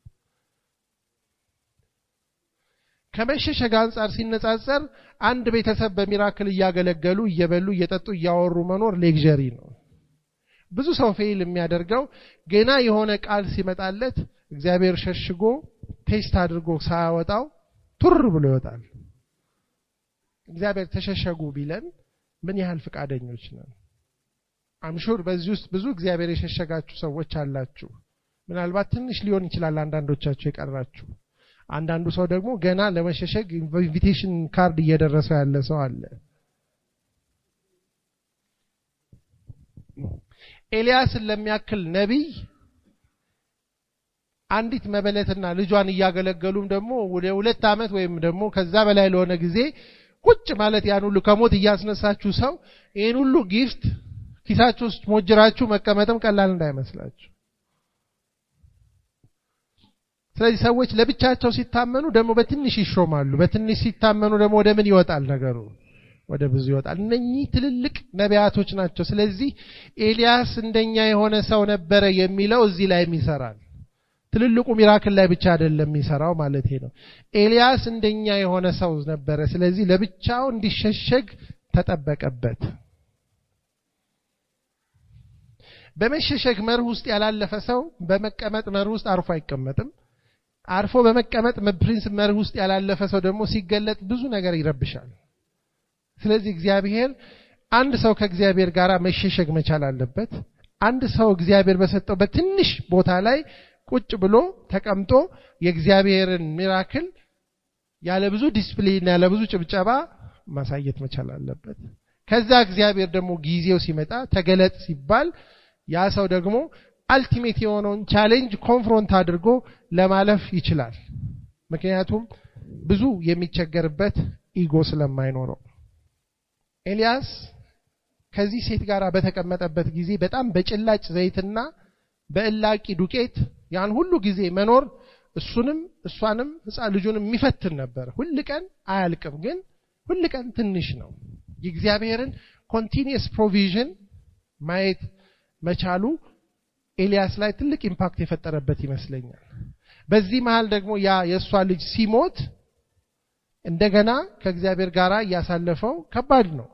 ከመሸሸግ አንፃር ሲነጻጸር አንድ ቤተሰብ በሚራክል እያገለገሉ እየበሉ እየጠጡ እያወሩ መኖር ሌክዠሪ ነው። ብዙ ሰው ፌል የሚያደርገው ገና የሆነ ቃል ሲመጣለት እግዚአብሔር ሸሽጎ ቴስት አድርጎ ሳያወጣው ቱር ብሎ ይወጣል። እግዚአብሔር ተሸሸጉ ቢለን ምን ያህል ፍቃደኞች ነን? አምሹር በዚህ ውስጥ ብዙ እግዚአብሔር የሸሸጋችሁ ሰዎች አላችሁ። ምናልባት ትንሽ ሊሆን ይችላል አንዳንዶቻችሁ የቀራችሁ። አንዳንዱ ሰው ደግሞ ገና ለመሸሸግ ኢንቪቴሽን ካርድ እየደረሰው ያለ ሰው አለ። ኤልያስን ለሚያክል ነብይ አንዲት መበለትና ልጇን እያገለገሉም ደግሞ ወደ ሁለት አመት ወይም ደግሞ ከዛ በላይ ለሆነ ጊዜ ቁጭ ማለት ያን ሁሉ ከሞት እያስነሳችሁ ሰው ይሄን ሁሉ ጊፍት ኪሳችሁ ውስጥ ሞጅራችሁ መቀመጥም ቀላል እንዳይመስላችሁ። ስለዚህ ሰዎች ለብቻቸው ሲታመኑ ደግሞ በትንሽ ይሾማሉ። በትንሽ ሲታመኑ ደግሞ ወደ ምን ይወጣል ነገሩ? ወደ ብዙ ይወጣል። እነኚህ ትልልቅ ነቢያቶች ናቸው። ስለዚህ ኤልያስ እንደኛ የሆነ ሰው ነበረ የሚለው እዚህ ላይ ይሰራል። ትልልቁ ሚራክል ላይ ብቻ አይደለም የሚሰራው ማለት ነው። ኤልያስ እንደኛ የሆነ ሰው ነበረ። ስለዚህ ለብቻው እንዲሸሸግ ተጠበቀበት። በመሸሸግ መርህ ውስጥ ያላለፈ ሰው በመቀመጥ መርህ ውስጥ አርፎ አይቀመጥም። አርፎ በመቀመጥ ፕሪንሲፕ መርህ ውስጥ ያላለፈ ሰው ደግሞ ሲገለጥ ብዙ ነገር ይረብሻል። ስለዚህ እግዚአብሔር አንድ ሰው ከእግዚአብሔር ጋር መሸሸግ መቻል አለበት። አንድ ሰው እግዚአብሔር በሰጠው በትንሽ ቦታ ላይ ቁጭ ብሎ ተቀምጦ የእግዚአብሔርን ሚራክል ያለ ብዙ ዲስፕሊን ያለ ብዙ ጭብጨባ ማሳየት መቻል አለበት። ከዛ እግዚአብሔር ደግሞ ጊዜው ሲመጣ ተገለጥ ሲባል ያ ሰው ደግሞ አልቲሜት የሆነውን ቻሌንጅ ኮንፍሮንት አድርጎ ለማለፍ ይችላል። ምክንያቱም ብዙ የሚቸገርበት ኢጎ ስለማይኖረው። ኤልያስ ከዚህ ሴት ጋር በተቀመጠበት ጊዜ በጣም በጭላጭ ዘይትና በእላቂ ዱቄት ያን ሁሉ ጊዜ መኖር እሱንም እሷንም ሕፃን ልጁንም የሚፈትን ነበር። ሁሉ ቀን አያልቅም፣ ግን ሁሉ ቀን ትንሽ ነው። የእግዚአብሔርን ኮንቲኒየስ ፕሮቪዥን ማየት መቻሉ ኤልያስ ላይ ትልቅ ኢምፓክት የፈጠረበት ይመስለኛል። በዚህ መሃል ደግሞ ያ የሷ ልጅ ሲሞት እንደገና ከእግዚአብሔር ጋር ያሳለፈው ከባድ ነው።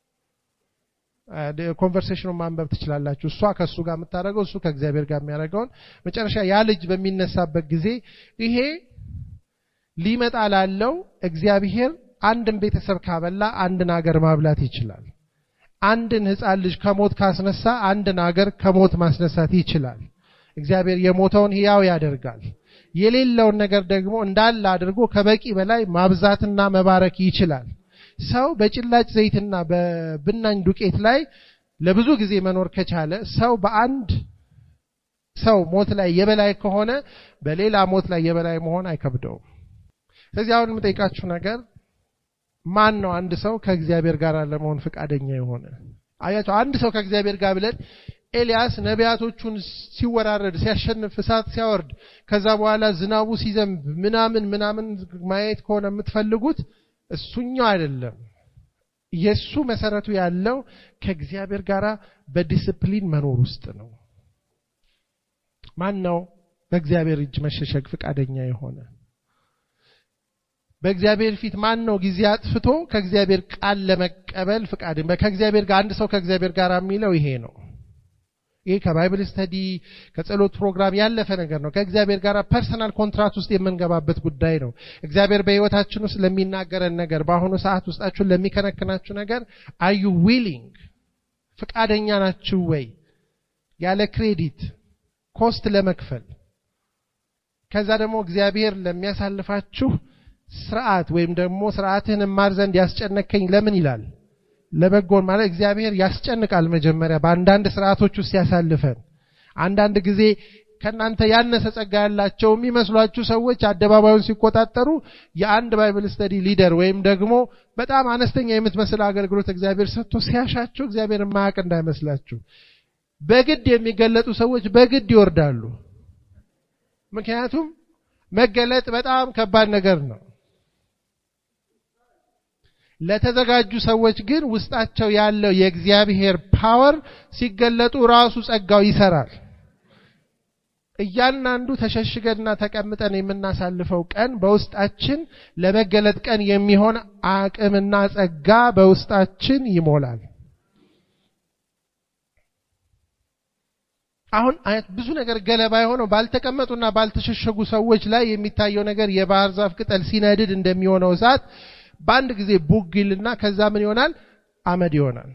ኮንቨርሴሽኑን ማንበብ ትችላላችሁ። እሷ ከሱ ጋር የምታረገው እሱ ከእግዚአብሔር ጋር የሚያረጋውን መጨረሻ ያ ልጅ በሚነሳበት ጊዜ ይሄ ሊመጣ ላለው እግዚአብሔር አንድን ቤተሰብ ካበላ አንድን ሀገር ማብላት ይችላል። አንድን ሕፃን ልጅ ከሞት ካስነሳ አንድን ሀገር ከሞት ማስነሳት ይችላል። እግዚአብሔር የሞተውን ሕያው ያደርጋል። የሌለውን ነገር ደግሞ እንዳለ አድርጎ ከበቂ በላይ ማብዛትና መባረክ ይችላል። ሰው በጭላጭ ዘይትና በብናኝ ዱቄት ላይ ለብዙ ጊዜ መኖር ከቻለ ሰው በአንድ ሰው ሞት ላይ የበላይ ከሆነ በሌላ ሞት ላይ የበላይ መሆን አይከብደውም። ስለዚህ አሁን የምጠይቃችሁ ነገር ማን ነው አንድ ሰው ከእግዚአብሔር ጋር ለመሆን ፈቃደኛ የሆነ? አያችሁ፣ አንድ ሰው ከእግዚአብሔር ጋር ብለን ኤልያስ ነቢያቶቹን ሲወራረድ ሲያሸንፍ እሳት ሲያወርድ ከዛ በኋላ ዝናቡ ሲዘንብ ምናምን ምናምን ማየት ከሆነ የምትፈልጉት እሱኛው አይደለም። ኢየሱ መሰረቱ ያለው ከእግዚአብሔር ጋር በዲሲፕሊን መኖር ውስጥ ነው። ማን ነው በእግዚአብሔር እጅ መሸሸግ ፈቃደኛ የሆነ? በእግዚአብሔር ፊት ማን ነው ጊዜ አጥፍቶ ከእግዚአብሔር ቃል ለመቀበል ፈቃደኛ? ከእግዚአብሔር ጋር አንድ ሰው ከእግዚአብሔር ጋር የሚለው ይሄ ነው። ይሄ ከባይብል ስተዲ ከጸሎት ፕሮግራም ያለፈ ነገር ነው። ከእግዚአብሔር ጋር ፐርሰናል ኮንትራክት ውስጥ የምንገባበት ጉዳይ ነው። እግዚአብሔር በህይወታችን ውስጥ ለሚናገረን ነገር፣ በአሁኑ ሰዓት ውስጣችሁን ለሚከነክናችሁ ነገር are you willing? ፈቃደኛ ናችሁ ወይ? ያለ ክሬዲት ኮስት ለመክፈል። ከዛ ደግሞ እግዚአብሔር ለሚያሳልፋችሁ ስርዓት ወይም ደግሞ ስርዓትን ማር ዘንድ ያስጨነቀኝ ለምን ይላል? ለበጎን ማለት እግዚአብሔር ያስጨንቃል። መጀመሪያ በአንዳንድ ስርዓቶች ውስጥ ያሳልፈን። አንዳንድ ጊዜ ከናንተ ያነሰ ጸጋ ያላቸው የሚመስሏችሁ ሰዎች አደባባዩን ሲቆጣጠሩ የአንድ ባይብል ስተዲ ሊደር ወይም ደግሞ በጣም አነስተኛ የምትመስል አገልግሎት እግዚአብሔር ሰጥቶ ሲያሻቸው እግዚአብሔር ማያውቅ እንዳይመስላችሁ። በግድ የሚገለጡ ሰዎች በግድ ይወርዳሉ። ምክንያቱም መገለጥ በጣም ከባድ ነገር ነው። ለተዘጋጁ ሰዎች ግን ውስጣቸው ያለው የእግዚአብሔር ፓወር ሲገለጡ ራሱ ጸጋው ይሰራል። እያንዳንዱ ተሸሽገና ተቀምጠን የምናሳልፈው ቀን በውስጣችን ለመገለጥ ቀን የሚሆን አቅምና ጸጋ በውስጣችን ይሞላል። አሁን አያት ብዙ ነገር ገለባ የሆነው ባልተቀመጡና ባልተሸሸጉ ሰዎች ላይ የሚታየው ነገር የባህር ዛፍ ቅጠል ሲነድድ እንደሚሆነው እሳት በአንድ ጊዜ ቡግልና ከዛ ምን ይሆናል? አመድ ይሆናል።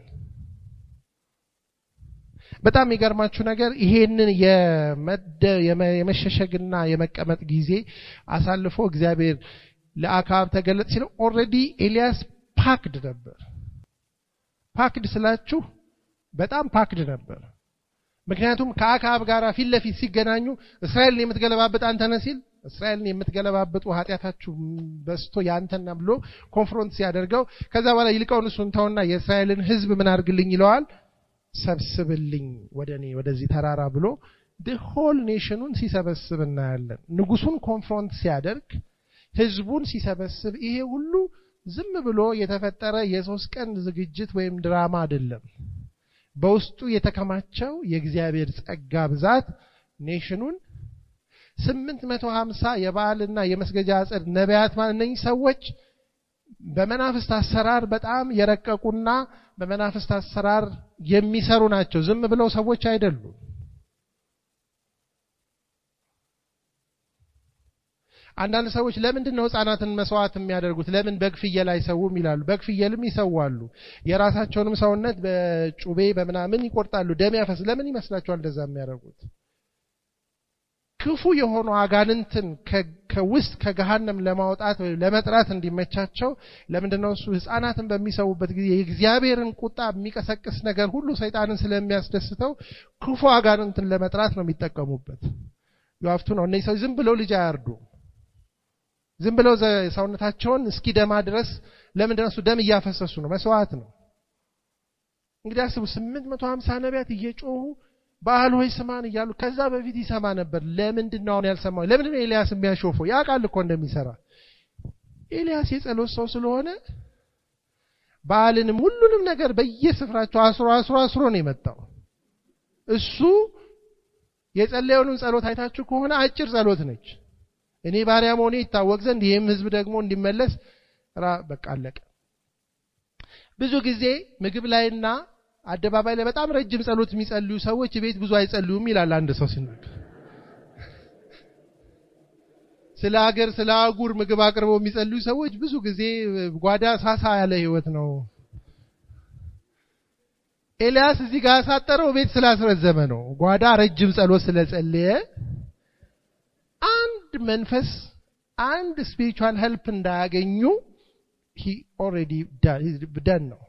በጣም የሚገርማችሁ ነገር ይሄንን የመደ የመሸሸግና የመቀመጥ ጊዜ አሳልፎ እግዚአብሔር ለአካብ ተገለጥ ሲለው ኦሬዲ ኤልያስ ፓክድ ነበር። ፓክድ ስላችሁ በጣም ፓክድ ነበር። ምክንያቱም ከአካብ ጋር ፊት ለፊት ሲገናኙ እስራኤልን የምትገለባበጥ አንተ ነህ ሲል እስራኤልን የምትገለባበጡ ኃጢያታችሁ በስቶ ያንተና ብሎ ኮንፍሮንት ሲያደርገው ከዛ በኋላ ይልቀውን እሱን ተውና የእስራኤልን ሕዝብ ምን አድርግልኝ ይለዋል? ሰብስብልኝ ወደኔ ወደዚህ ተራራ ብሎ the whole nationን ሲሰበስብ እናያለን። ንጉሱን ኮንፍሮንት ሲያደርግ ሕዝቡን ሲሰበስብ ይሄ ሁሉ ዝም ብሎ የተፈጠረ የሶስት ቀን ዝግጅት ወይም ድራማ አይደለም። በውስጡ የተከማቸው የእግዚአብሔር ጸጋ ብዛት ኔሽኑን ስምንት መቶ ሃምሳ የበዓልና የመስገጃ አጸድ ነቢያት ማንነኝ ሰዎች በመናፍስት አሰራር በጣም የረቀቁና በመናፍስት አሰራር የሚሰሩ ናቸው። ዝም ብለው ሰዎች አይደሉም። አንዳንድ ሰዎች ለምንድን ነው ሕፃናትን መስዋዕት የሚያደርጉት? ለምን በግ ፍየል አይሰውም ይላሉ። በግ ፍየልም ይሰዋሉ። የራሳቸውንም ሰውነት በጩቤ በመናምን ይቆርጣሉ፣ ደም ያፈስ። ለምን ይመስላችኋል እንደዛ የሚያደርጉት? ክፉ የሆኑ አጋንንትን ከውስጥ ከገሃነም ለማውጣት ወይ ለመጥራት እንዲመቻቸው ለምንድነው እሱ ሕፃናትን በሚሰውበት ጊዜ የእግዚአብሔርን ቁጣ የሚቀሰቅስ ነገር ሁሉ ሰይጣንን ስለሚያስደስተው ክፉ አጋንንትን ለመጥራት ነው የሚጠቀሙበት። ያፍቱ ነው እነዚህ ሰው ዝም ብለው ልጅ አያርዱ። ዝም ብለው ሰውነታቸውን እስኪደማ ድረስ ለምንድነው እሱ ደም እያፈሰሱ ነው? መስዋዕት ነው። እንግዲህ አስቡ ስምንት መቶ ሃምሳ ነቢያት እየጮሁ በዓል ሆይ ስማን እያሉ ከዛ በፊት ይሰማ ነበር። ለምንድነው አሁን ያልሰማው? ለምንድነው ኤልያስ የሚያሾፈው? ያውቃል እኮ እንደሚሰራ። ኤልያስ የጸሎት ሰው ስለሆነ በዓልንም ሁሉንም ነገር በየስፍራቸው አስሮ አስሮ አስሮ ነው የመጣው። እሱ የጸለየውን ጸሎት አይታችሁ ከሆነ አጭር ጸሎት ነች። እኔ ባሪያ መሆኔ ይታወቅ ዘንድ ይህም ህዝብ ደግሞ እንዲመለስ ራ በቃ አለቀ። ብዙ ጊዜ ምግብ ላይና አደባባይ ላይ በጣም ረጅም ጸሎት የሚጸልዩ ሰዎች ቤት ብዙ አይጸልዩም ይላል አንድ ሰው ሲናገር። ስለ ሀገር ስለ አጉር ምግብ አቅርበው የሚጸልዩ ሰዎች ብዙ ጊዜ ጓዳ ሳሳ ያለ ህይወት ነው። ኤልያስ እዚህ ጋር ሳጠረው ቤት ስላስረዘመ ነው። ጓዳ ረጅም ጸሎት ስለጸለየ አንድ መንፈስ አንድ ስፒሪቹዋል ሄልፕ እንዳያገኙ he already done ነው።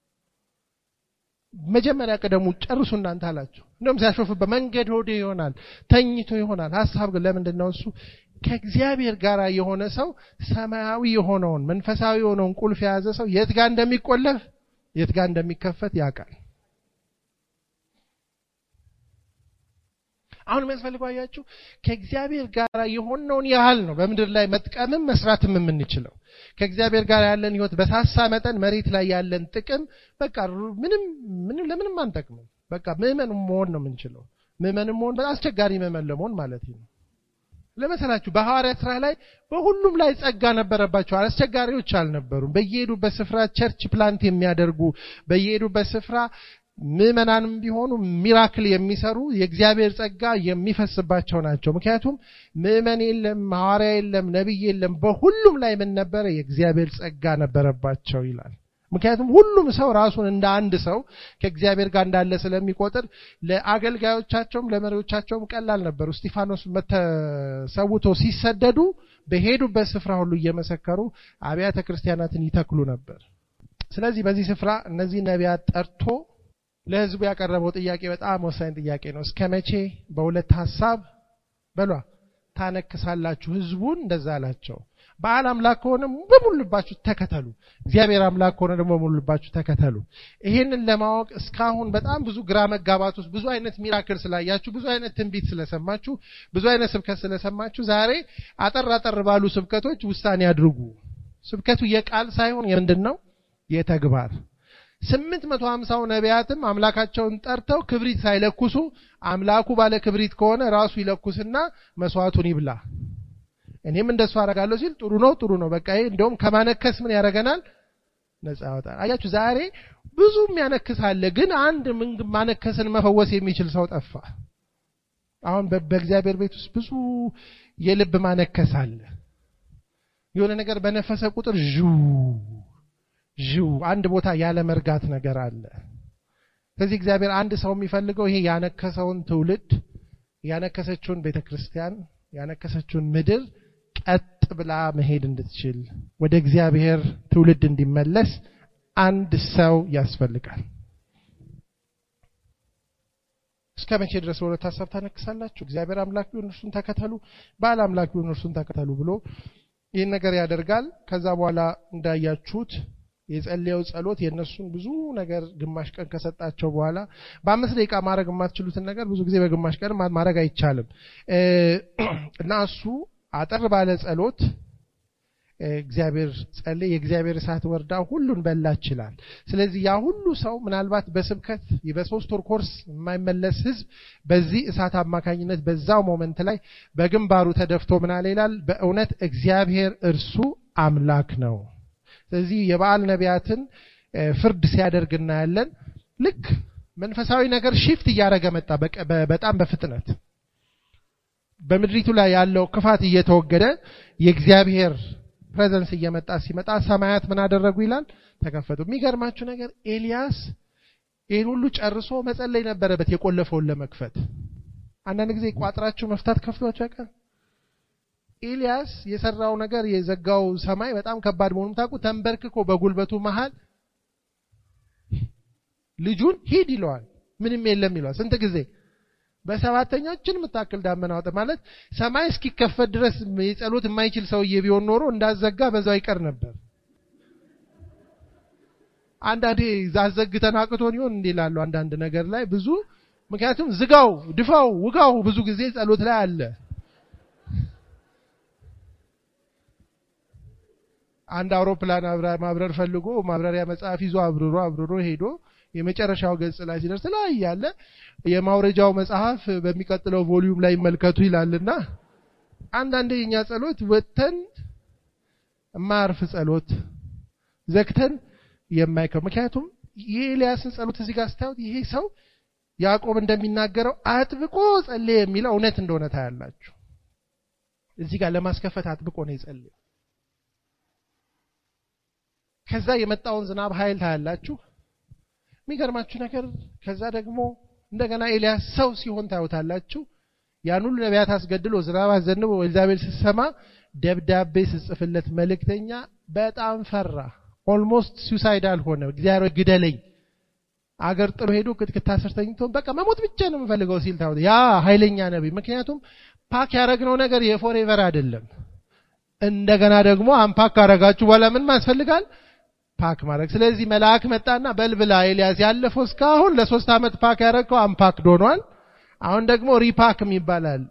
መጀመሪያ ቀደሙ ጨርሱ እናንተ አላችሁ። እንደውም ሲያሾፍ በመንገድ ሆዴ ይሆናል ተኝቶ ይሆናል ሐሳብ ግን ለምንድነው እሱ ከእግዚአብሔር ጋር የሆነ ሰው ሰማያዊ የሆነውን መንፈሳዊ የሆነውን ቁልፍ የያዘ ሰው የት ጋር እንደሚቆለፍ የት ጋር እንደሚከፈት ያውቃል። አሁን የሚያስፈልገው አያችሁ ከእግዚአብሔር ጋር የሆነውን ያህል ነው በምድር ላይ መጥቀምም መስራትም የምንችለው። ከእግዚአብሔር ጋር ያለን ህይወት በሳሳ መጠን መሬት ላይ ያለን ጥቅም በቃ ምንም ምንም ለምንም አንጠቅምም። በቃ ምእመን መሆን ነው የምንችለው። ምእመን መሆን በጣም አስቸጋሪ ምእመን ለመሆን ማለት ነው። ለምሳሌ በሐዋርያት ሥራ ላይ በሁሉም ላይ ጸጋ ነበረባቸው። አስቸጋሪዎች አልነበሩም። በየሄዱበት ስፍራ ቸርች ፕላንት የሚያደርጉ በየሄዱበት ስፍራ ምእመናንም ቢሆኑ ሚራክል የሚሰሩ የእግዚአብሔር ጸጋ የሚፈስባቸው ናቸው። ምክንያቱም ምእመን የለም ሐዋርያ የለም ነብይ የለም በሁሉም ላይ ምን ነበር? የእግዚአብሔር ጸጋ ነበረባቸው ይላል። ምክንያቱም ሁሉም ሰው ራሱን እንደ አንድ ሰው ከእግዚአብሔር ጋር እንዳለ ስለሚቆጥር ለአገልጋዮቻቸውም ለመሪዎቻቸውም ቀላል ነበር። እስጢፋኖስ መተሰውቶ ሲሰደዱ በሄዱበት ስፍራ ሁሉ እየመሰከሩ አብያተ ክርስቲያናትን ይተክሉ ነበር። ስለዚህ በዚህ ስፍራ እነዚህ ነቢያት ጠርቶ ለህዝቡ ያቀረበው ጥያቄ በጣም ወሳኝ ጥያቄ ነው። እስከመቼ በሁለት ሐሳብ በሏ ታነክሳላችሁ? ህዝቡን እንደዛ አላቸው። በዓል አምላክ ከሆነ በሙሉ ልባችሁ ተከተሉ፣ እግዚአብሔር አምላክ ከሆነ ደግሞ በሙሉ ልባችሁ ተከተሉ። ይሄንን ለማወቅ እስካሁን በጣም ብዙ ግራ መጋባት ውስጥ ብዙ አይነት ሚራክል ስላያችሁ ብዙ አይነት ትንቢት ስለሰማችሁ ብዙ አይነት ስብከት ስለሰማችሁ ዛሬ አጠር አጠር ባሉ ስብከቶች ውሳኔ አድርጉ። ስብከቱ የቃል ሳይሆን የምንድነው? የተግባር። ስምንት መቶ ሃምሳ ነቢያትም አምላካቸውን ጠርተው ክብሪት ሳይለኩሱ አምላኩ ባለ ክብሪት ከሆነ ራሱ ይለኩስና መስዋዕቱን ይብላ እኔም እንደሱ አደርጋለሁ ሲል ጥሩ ነው ጥሩ ነው በቃ ይሄ እንደውም ከማነከስ ምን ያደርገናል? ነፃ ያወጣል። አያችሁ ዛሬ ብዙም ያነክሳለ ግን አንድ ምን ማነከስን መፈወስ የሚችል ሰው ጠፋ። አሁን በእግዚአብሔር ቤት ውስጥ ብዙ የልብ ማነከስ አለ። የሆነ ነገር በነፈሰ ቁጥር ጁ ጁ አንድ ቦታ ያለ መርጋት ነገር አለ። ስለዚህ እግዚአብሔር አንድ ሰው የሚፈልገው ይሄ ያነከሰውን ትውልድ ያነከሰችውን ቤተክርስቲያን ያነከሰችውን ምድር ቀጥ ብላ መሄድ እንድትችል ወደ እግዚአብሔር ትውልድ እንዲመለስ አንድ ሰው ያስፈልጋል። እስከመቼ ድረስ ወደ ታሰብ ታነክሳላችሁ? እግዚአብሔር አምላክ ይሁን እርሱን ተከተሉ፣ ባል አምላክ ይሁን እርሱን ተከተሉ ብሎ ይሄን ነገር ያደርጋል። ከዛ በኋላ እንዳያችሁት የጸለየው ጸሎት የነሱን ብዙ ነገር ግማሽ ቀን ከሰጣቸው በኋላ በአምስት ደቂቃ ማድረግ የማትችሉትን ነገር ብዙ ጊዜ በግማሽ ቀን ማድረግ አይቻልም እና እሱ አጠር ባለ ጸሎት እግዚአብሔር ጸለየ። የእግዚአብሔር እሳት ወርዳ ሁሉን በላች ይችላል። ስለዚህ ያ ሁሉ ሰው ምናልባት በስብከት በሶስት ወር ኮርስ የማይመለስ ህዝብ በዚህ እሳት አማካኝነት በዛው ሞመንት ላይ በግንባሩ ተደፍቶ ምናለ ይላል? በእውነት እግዚአብሔር እርሱ አምላክ ነው። ስለዚህ የበዓል ነቢያትን ፍርድ ሲያደርግ እናያለን። ልክ መንፈሳዊ ነገር ሺፍት እያደረገ መጣ በጣም በፍጥነት በምድሪቱ ላይ ያለው ክፋት እየተወገደ የእግዚአብሔር ፕሬዘንስ እየመጣ ሲመጣ ሰማያት ምን አደረጉ ይላል? ተከፈቱ። የሚገርማችሁ ነገር ኤልያስ ይሄን ሁሉ ጨርሶ መጸለይ ነበረበት የቆለፈውን ለመክፈት። አንዳንድ ጊዜ ቋጥራችሁ መፍታት ከፍቷችሁ ያውቃል? ኤልያስ የሰራው ነገር የዘጋው ሰማይ በጣም ከባድ መሆኑን ታውቁ። ተንበርክኮ በጉልበቱ መሃል ልጁን ሂድ ይለዋል። ምንም የለም ይለዋል። ስንት ጊዜ? በሰባተኛችን መታከል ዳመና ወጣ ማለት ሰማይ እስኪከፈት ድረስ የጸሎት የማይችል ሰውዬ ቢሆን ኖሮ እንዳዘጋ በዛው ይቀር ነበር። አንዳንዴ ዛዘግተን አቅቶን ይሆን እንዴ ይላሉ አንዳንድ ነገር ላይ ብዙ ምክንያቱም ዝጋው ድፋው ውጋው ብዙ ጊዜ ጸሎት ላይ አለ። አንድ አውሮፕላን ማብረር ፈልጎ ማብረሪያ መጽሐፍ ይዞ አብርሮ አብርሮ ሄዶ የመጨረሻው ገጽ ላይ ሲደርስ ላይ ያለ የማውረጃው መጽሐፍ በሚቀጥለው ቮልዩም ላይ መልከቱ ይላልና አንዳንዴ የኛ ጸሎት ወተን ማርፍ ጸሎት ዘክተን የማይከው ምክንያቱም የኤልያስን ጸሎት እዚህ ጋር ስታዩት ይሄ ሰው ያዕቆብ እንደሚናገረው አጥብቆ ጸለየ የሚለው እውነት እንደሆነ ታያላችሁ። እዚህ ጋር ለማስከፈት አጥብቆ ነው የጸለየው። ከዛ የመጣውን ዝናብ ኃይል ታያላችሁ። የሚገርማችሁ ነገር ከዛ ደግሞ እንደገና ኤልያስ ሰው ሲሆን ታዩታላችሁ። ያን ሁሉ ነቢያት አስገድሎ ዝናብ አዘንቦ ኤልዛቤል ስትሰማ ደብዳቤ ሲጽፍለት መልእክተኛ በጣም ፈራ። ኦልሞስት ሱሳይዳል ሆነ። እግዚአብሔር ግደለኝ አገር ጥሎ ሄዶ ክትክታ ሰርተኝቶ በቃ መሞት ብቻ ነው የምፈልገው ሲል ታውት ያ ኃይለኛ ነብይ። ምክንያቱም ፓክ ያረግነው ነገር የፎሬቨር አይደለም። እንደገና ደግሞ አንፓክ አረጋችሁ በኋላ ምን ማስፈልጋል? ፓክ ማድረግ። ስለዚህ መልአክ መጣና በልብላ ኤልያስ ያለፈው እስካሁን ለሶስት አመት ፓክ ያረከው አንፓክ ዶኗል። አሁን ደግሞ ሪፓክ የሚባል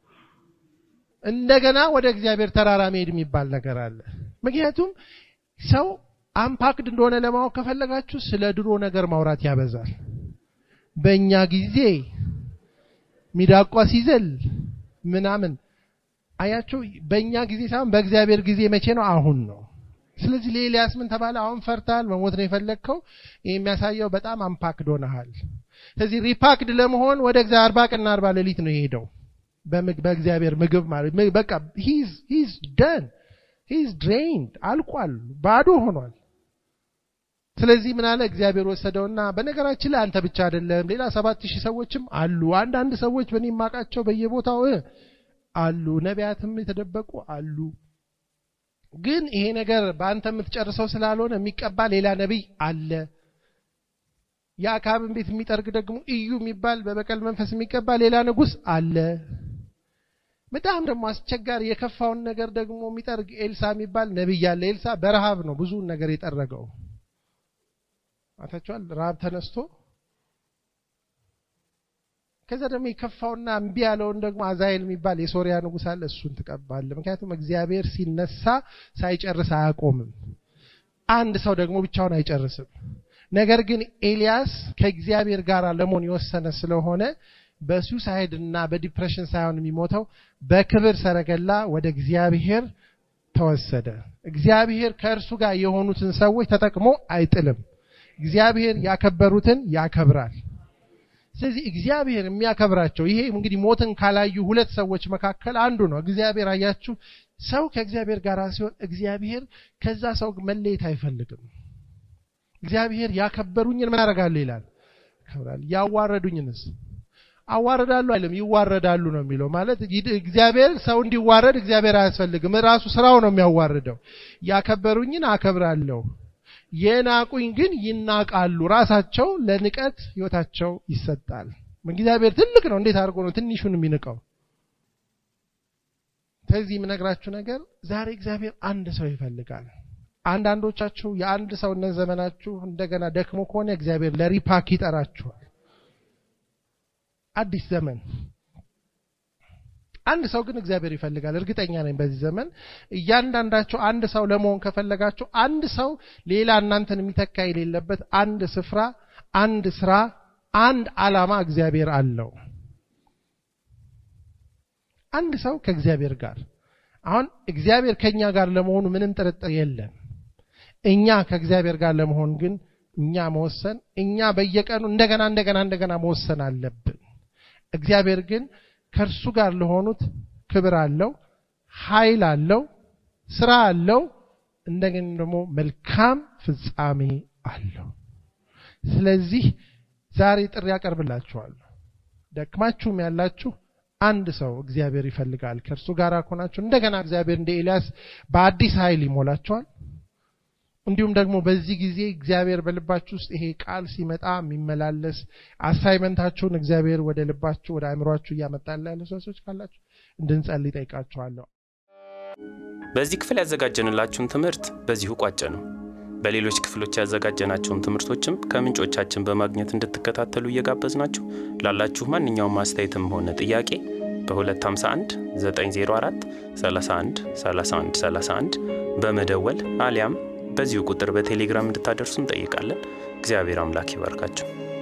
እንደገና ወደ እግዚአብሔር ተራራ መሄድ የሚባል ነገር አለ። ምክንያቱም ሰው አንፓክድ እንደሆነ ለማወቅ ከፈለጋችሁ ስለ ድሮ ነገር ማውራት ያበዛል። በእኛ ጊዜ ሚዳቋ ሲዘል ምናምን አያችሁ። በእኛ ጊዜ ሳይሆን በእግዚአብሔር ጊዜ መቼ ነው? አሁን ነው። ስለዚህ ለኤልያስ ምን ተባለ? አሁን ፈርታል፣ መሞት ነው የፈለግከው። ይሄ የሚያሳየው በጣም አንፓክድ ሆነሃል። ስለዚህ ሪፓክድ ለመሆን ወደ እግዚአብሔር አርባ ቀንና አርባ ሌሊት ነው የሄደው በእግዚአብሔር ምግብ ማለት በቃ he's he's done he's drained አልቋል፣ ባዶ ሆኗል። ስለዚህ ምን አለ? እግዚአብሔር ወሰደውና በነገራችን ላይ አንተ ብቻ አይደለም ሌላ ሰባት ሺህ ሰዎችም አሉ። አንዳንድ ሰዎች በእኔ ማቃቸው በየቦታው አሉ፣ ነቢያትም የተደበቁ አሉ። ግን ይሄ ነገር በአንተ የምትጨርሰው ስላልሆነ የሚቀባ ሌላ ነብይ አለ። ያዕቆብን ቤት የሚጠርግ ደግሞ እዩ የሚባል በበቀል መንፈስ የሚቀባ ሌላ ንጉስ አለ። በጣም ደግሞ አስቸጋሪ የከፋውን ነገር ደግሞ የሚጠርግ ኤልሳ የሚባል ነብይ አለ። ኤልሳ በረሃብ ነው ብዙ ነገር የጠረገው። አታችኋል? ረሃብ ተነስቶ ከዛ ደግሞ የከፋውና እምቢ ያለውን ደግሞ አዛኤል የሚባል የሶሪያ ንጉስ አለ። እሱን ተቀባለ። ምክንያቱም እግዚአብሔር ሲነሳ ሳይጨርስ አያቆምም። አንድ ሰው ደግሞ ብቻውን አይጨርስም። ነገር ግን ኤልያስ ከእግዚአብሔር ጋር ለመሆን የወሰነ ስለሆነ በሱሳይድና በዲፕሬሽን ሳይሆን የሚሞተው በክብር ሰረገላ ወደ እግዚአብሔር ተወሰደ። እግዚአብሔር ከእርሱ ጋር የሆኑትን ሰዎች ተጠቅሞ አይጥልም። እግዚአብሔር ያከበሩትን ያከብራል። ስለዚህ እግዚአብሔር የሚያከብራቸው ይሄ እንግዲህ ሞትን ካላዩ ሁለት ሰዎች መካከል አንዱ ነው። እግዚአብሔር አያችሁ ሰው ከእግዚአብሔር ጋር ሲሆን እግዚአብሔር ከዛ ሰው መለየት አይፈልግም። እግዚአብሔር ያከበሩኝን ምን አደርጋለሁ ይላል? ያከብራል። ያዋረዱኝንስ አዋረዳሉ አይልም፣ ይዋረዳሉ ነው የሚለው። ማለት እግዚአብሔር ሰው እንዲዋረድ እግዚአብሔር አያስፈልግም። ራሱ ስራው ነው የሚያዋርደው። ያከበሩኝን አከብራለሁ፣ የናቁኝ ግን ይናቃሉ። ራሳቸው ለንቀት ህይወታቸው ይሰጣል። እግዚአብሔር ትልቅ ነው። እንዴት አድርጎ ነው ትንሹን የሚንቀው? ስለዚህ የምነግራችሁ ነገር ዛሬ እግዚአብሔር አንድ ሰው ይፈልጋል። አንዳንዶቻችሁ የአንድ ሰውነት ዘመናችሁ እንደገና ደክሞ ከሆነ እግዚአብሔር ለሪፓክ ይጠራችኋል። አዲስ ዘመን አንድ ሰው ግን እግዚአብሔር ይፈልጋል። እርግጠኛ ነኝ በዚህ ዘመን እያንዳንዳችሁ አንድ ሰው ለመሆን ከፈለጋችሁ አንድ ሰው ሌላ እናንተን የሚተካ የሌለበት አንድ ስፍራ፣ አንድ ስራ፣ አንድ ዓላማ እግዚአብሔር አለው። አንድ ሰው ከእግዚአብሔር ጋር አሁን እግዚአብሔር ከኛ ጋር ለመሆኑ ምንም ጥርጥር የለም። እኛ ከእግዚአብሔር ጋር ለመሆን ግን እኛ መወሰን እኛ በየቀኑ እንደገና እንደገና እንደገና መወሰን አለብን። እግዚአብሔር ግን ከርሱ ጋር ለሆኑት ክብር አለው፣ ኃይል አለው፣ ስራ አለው፣ እንደገና ደግሞ መልካም ፍጻሜ አለው። ስለዚህ ዛሬ ጥሪ ያቀርብላችኋለሁ። ደክማችሁም ያላችሁ አንድ ሰው እግዚአብሔር ይፈልጋል ከእርሱ ጋር ሆናችሁ እንደገና እግዚአብሔር እንደ ኤልያስ በአዲስ ኃይል ይሞላችኋል። እንዲሁም ደግሞ በዚህ ጊዜ እግዚአብሔር በልባችሁ ውስጥ ይሄ ቃል ሲመጣ የሚመላለስ አሳይመንታችሁን እግዚአብሔር ወደ ልባችሁ ወደ አእምሮአችሁ ያመጣል ያለ ሰዎች ካላችሁ እንድንጸልይ ጠይቃችኋለሁ። በዚህ ክፍል ያዘጋጀንላችሁን ትምህርት በዚሁ ቋጨ ነው። በሌሎች ክፍሎች ያዘጋጀናቸውን ትምህርቶችም ከምንጮቻችን በማግኘት እንድትከታተሉ እየጋበዝናችሁ ላላችሁ ማንኛውም አስተያየትም ሆነ ጥያቄ በ251 904 31 31 31 በመደወል አሊያም በዚሁ ቁጥር በቴሌግራም እንድታደርሱን ጠይቃለን። እግዚአብሔር አምላክ ይባርካችሁ።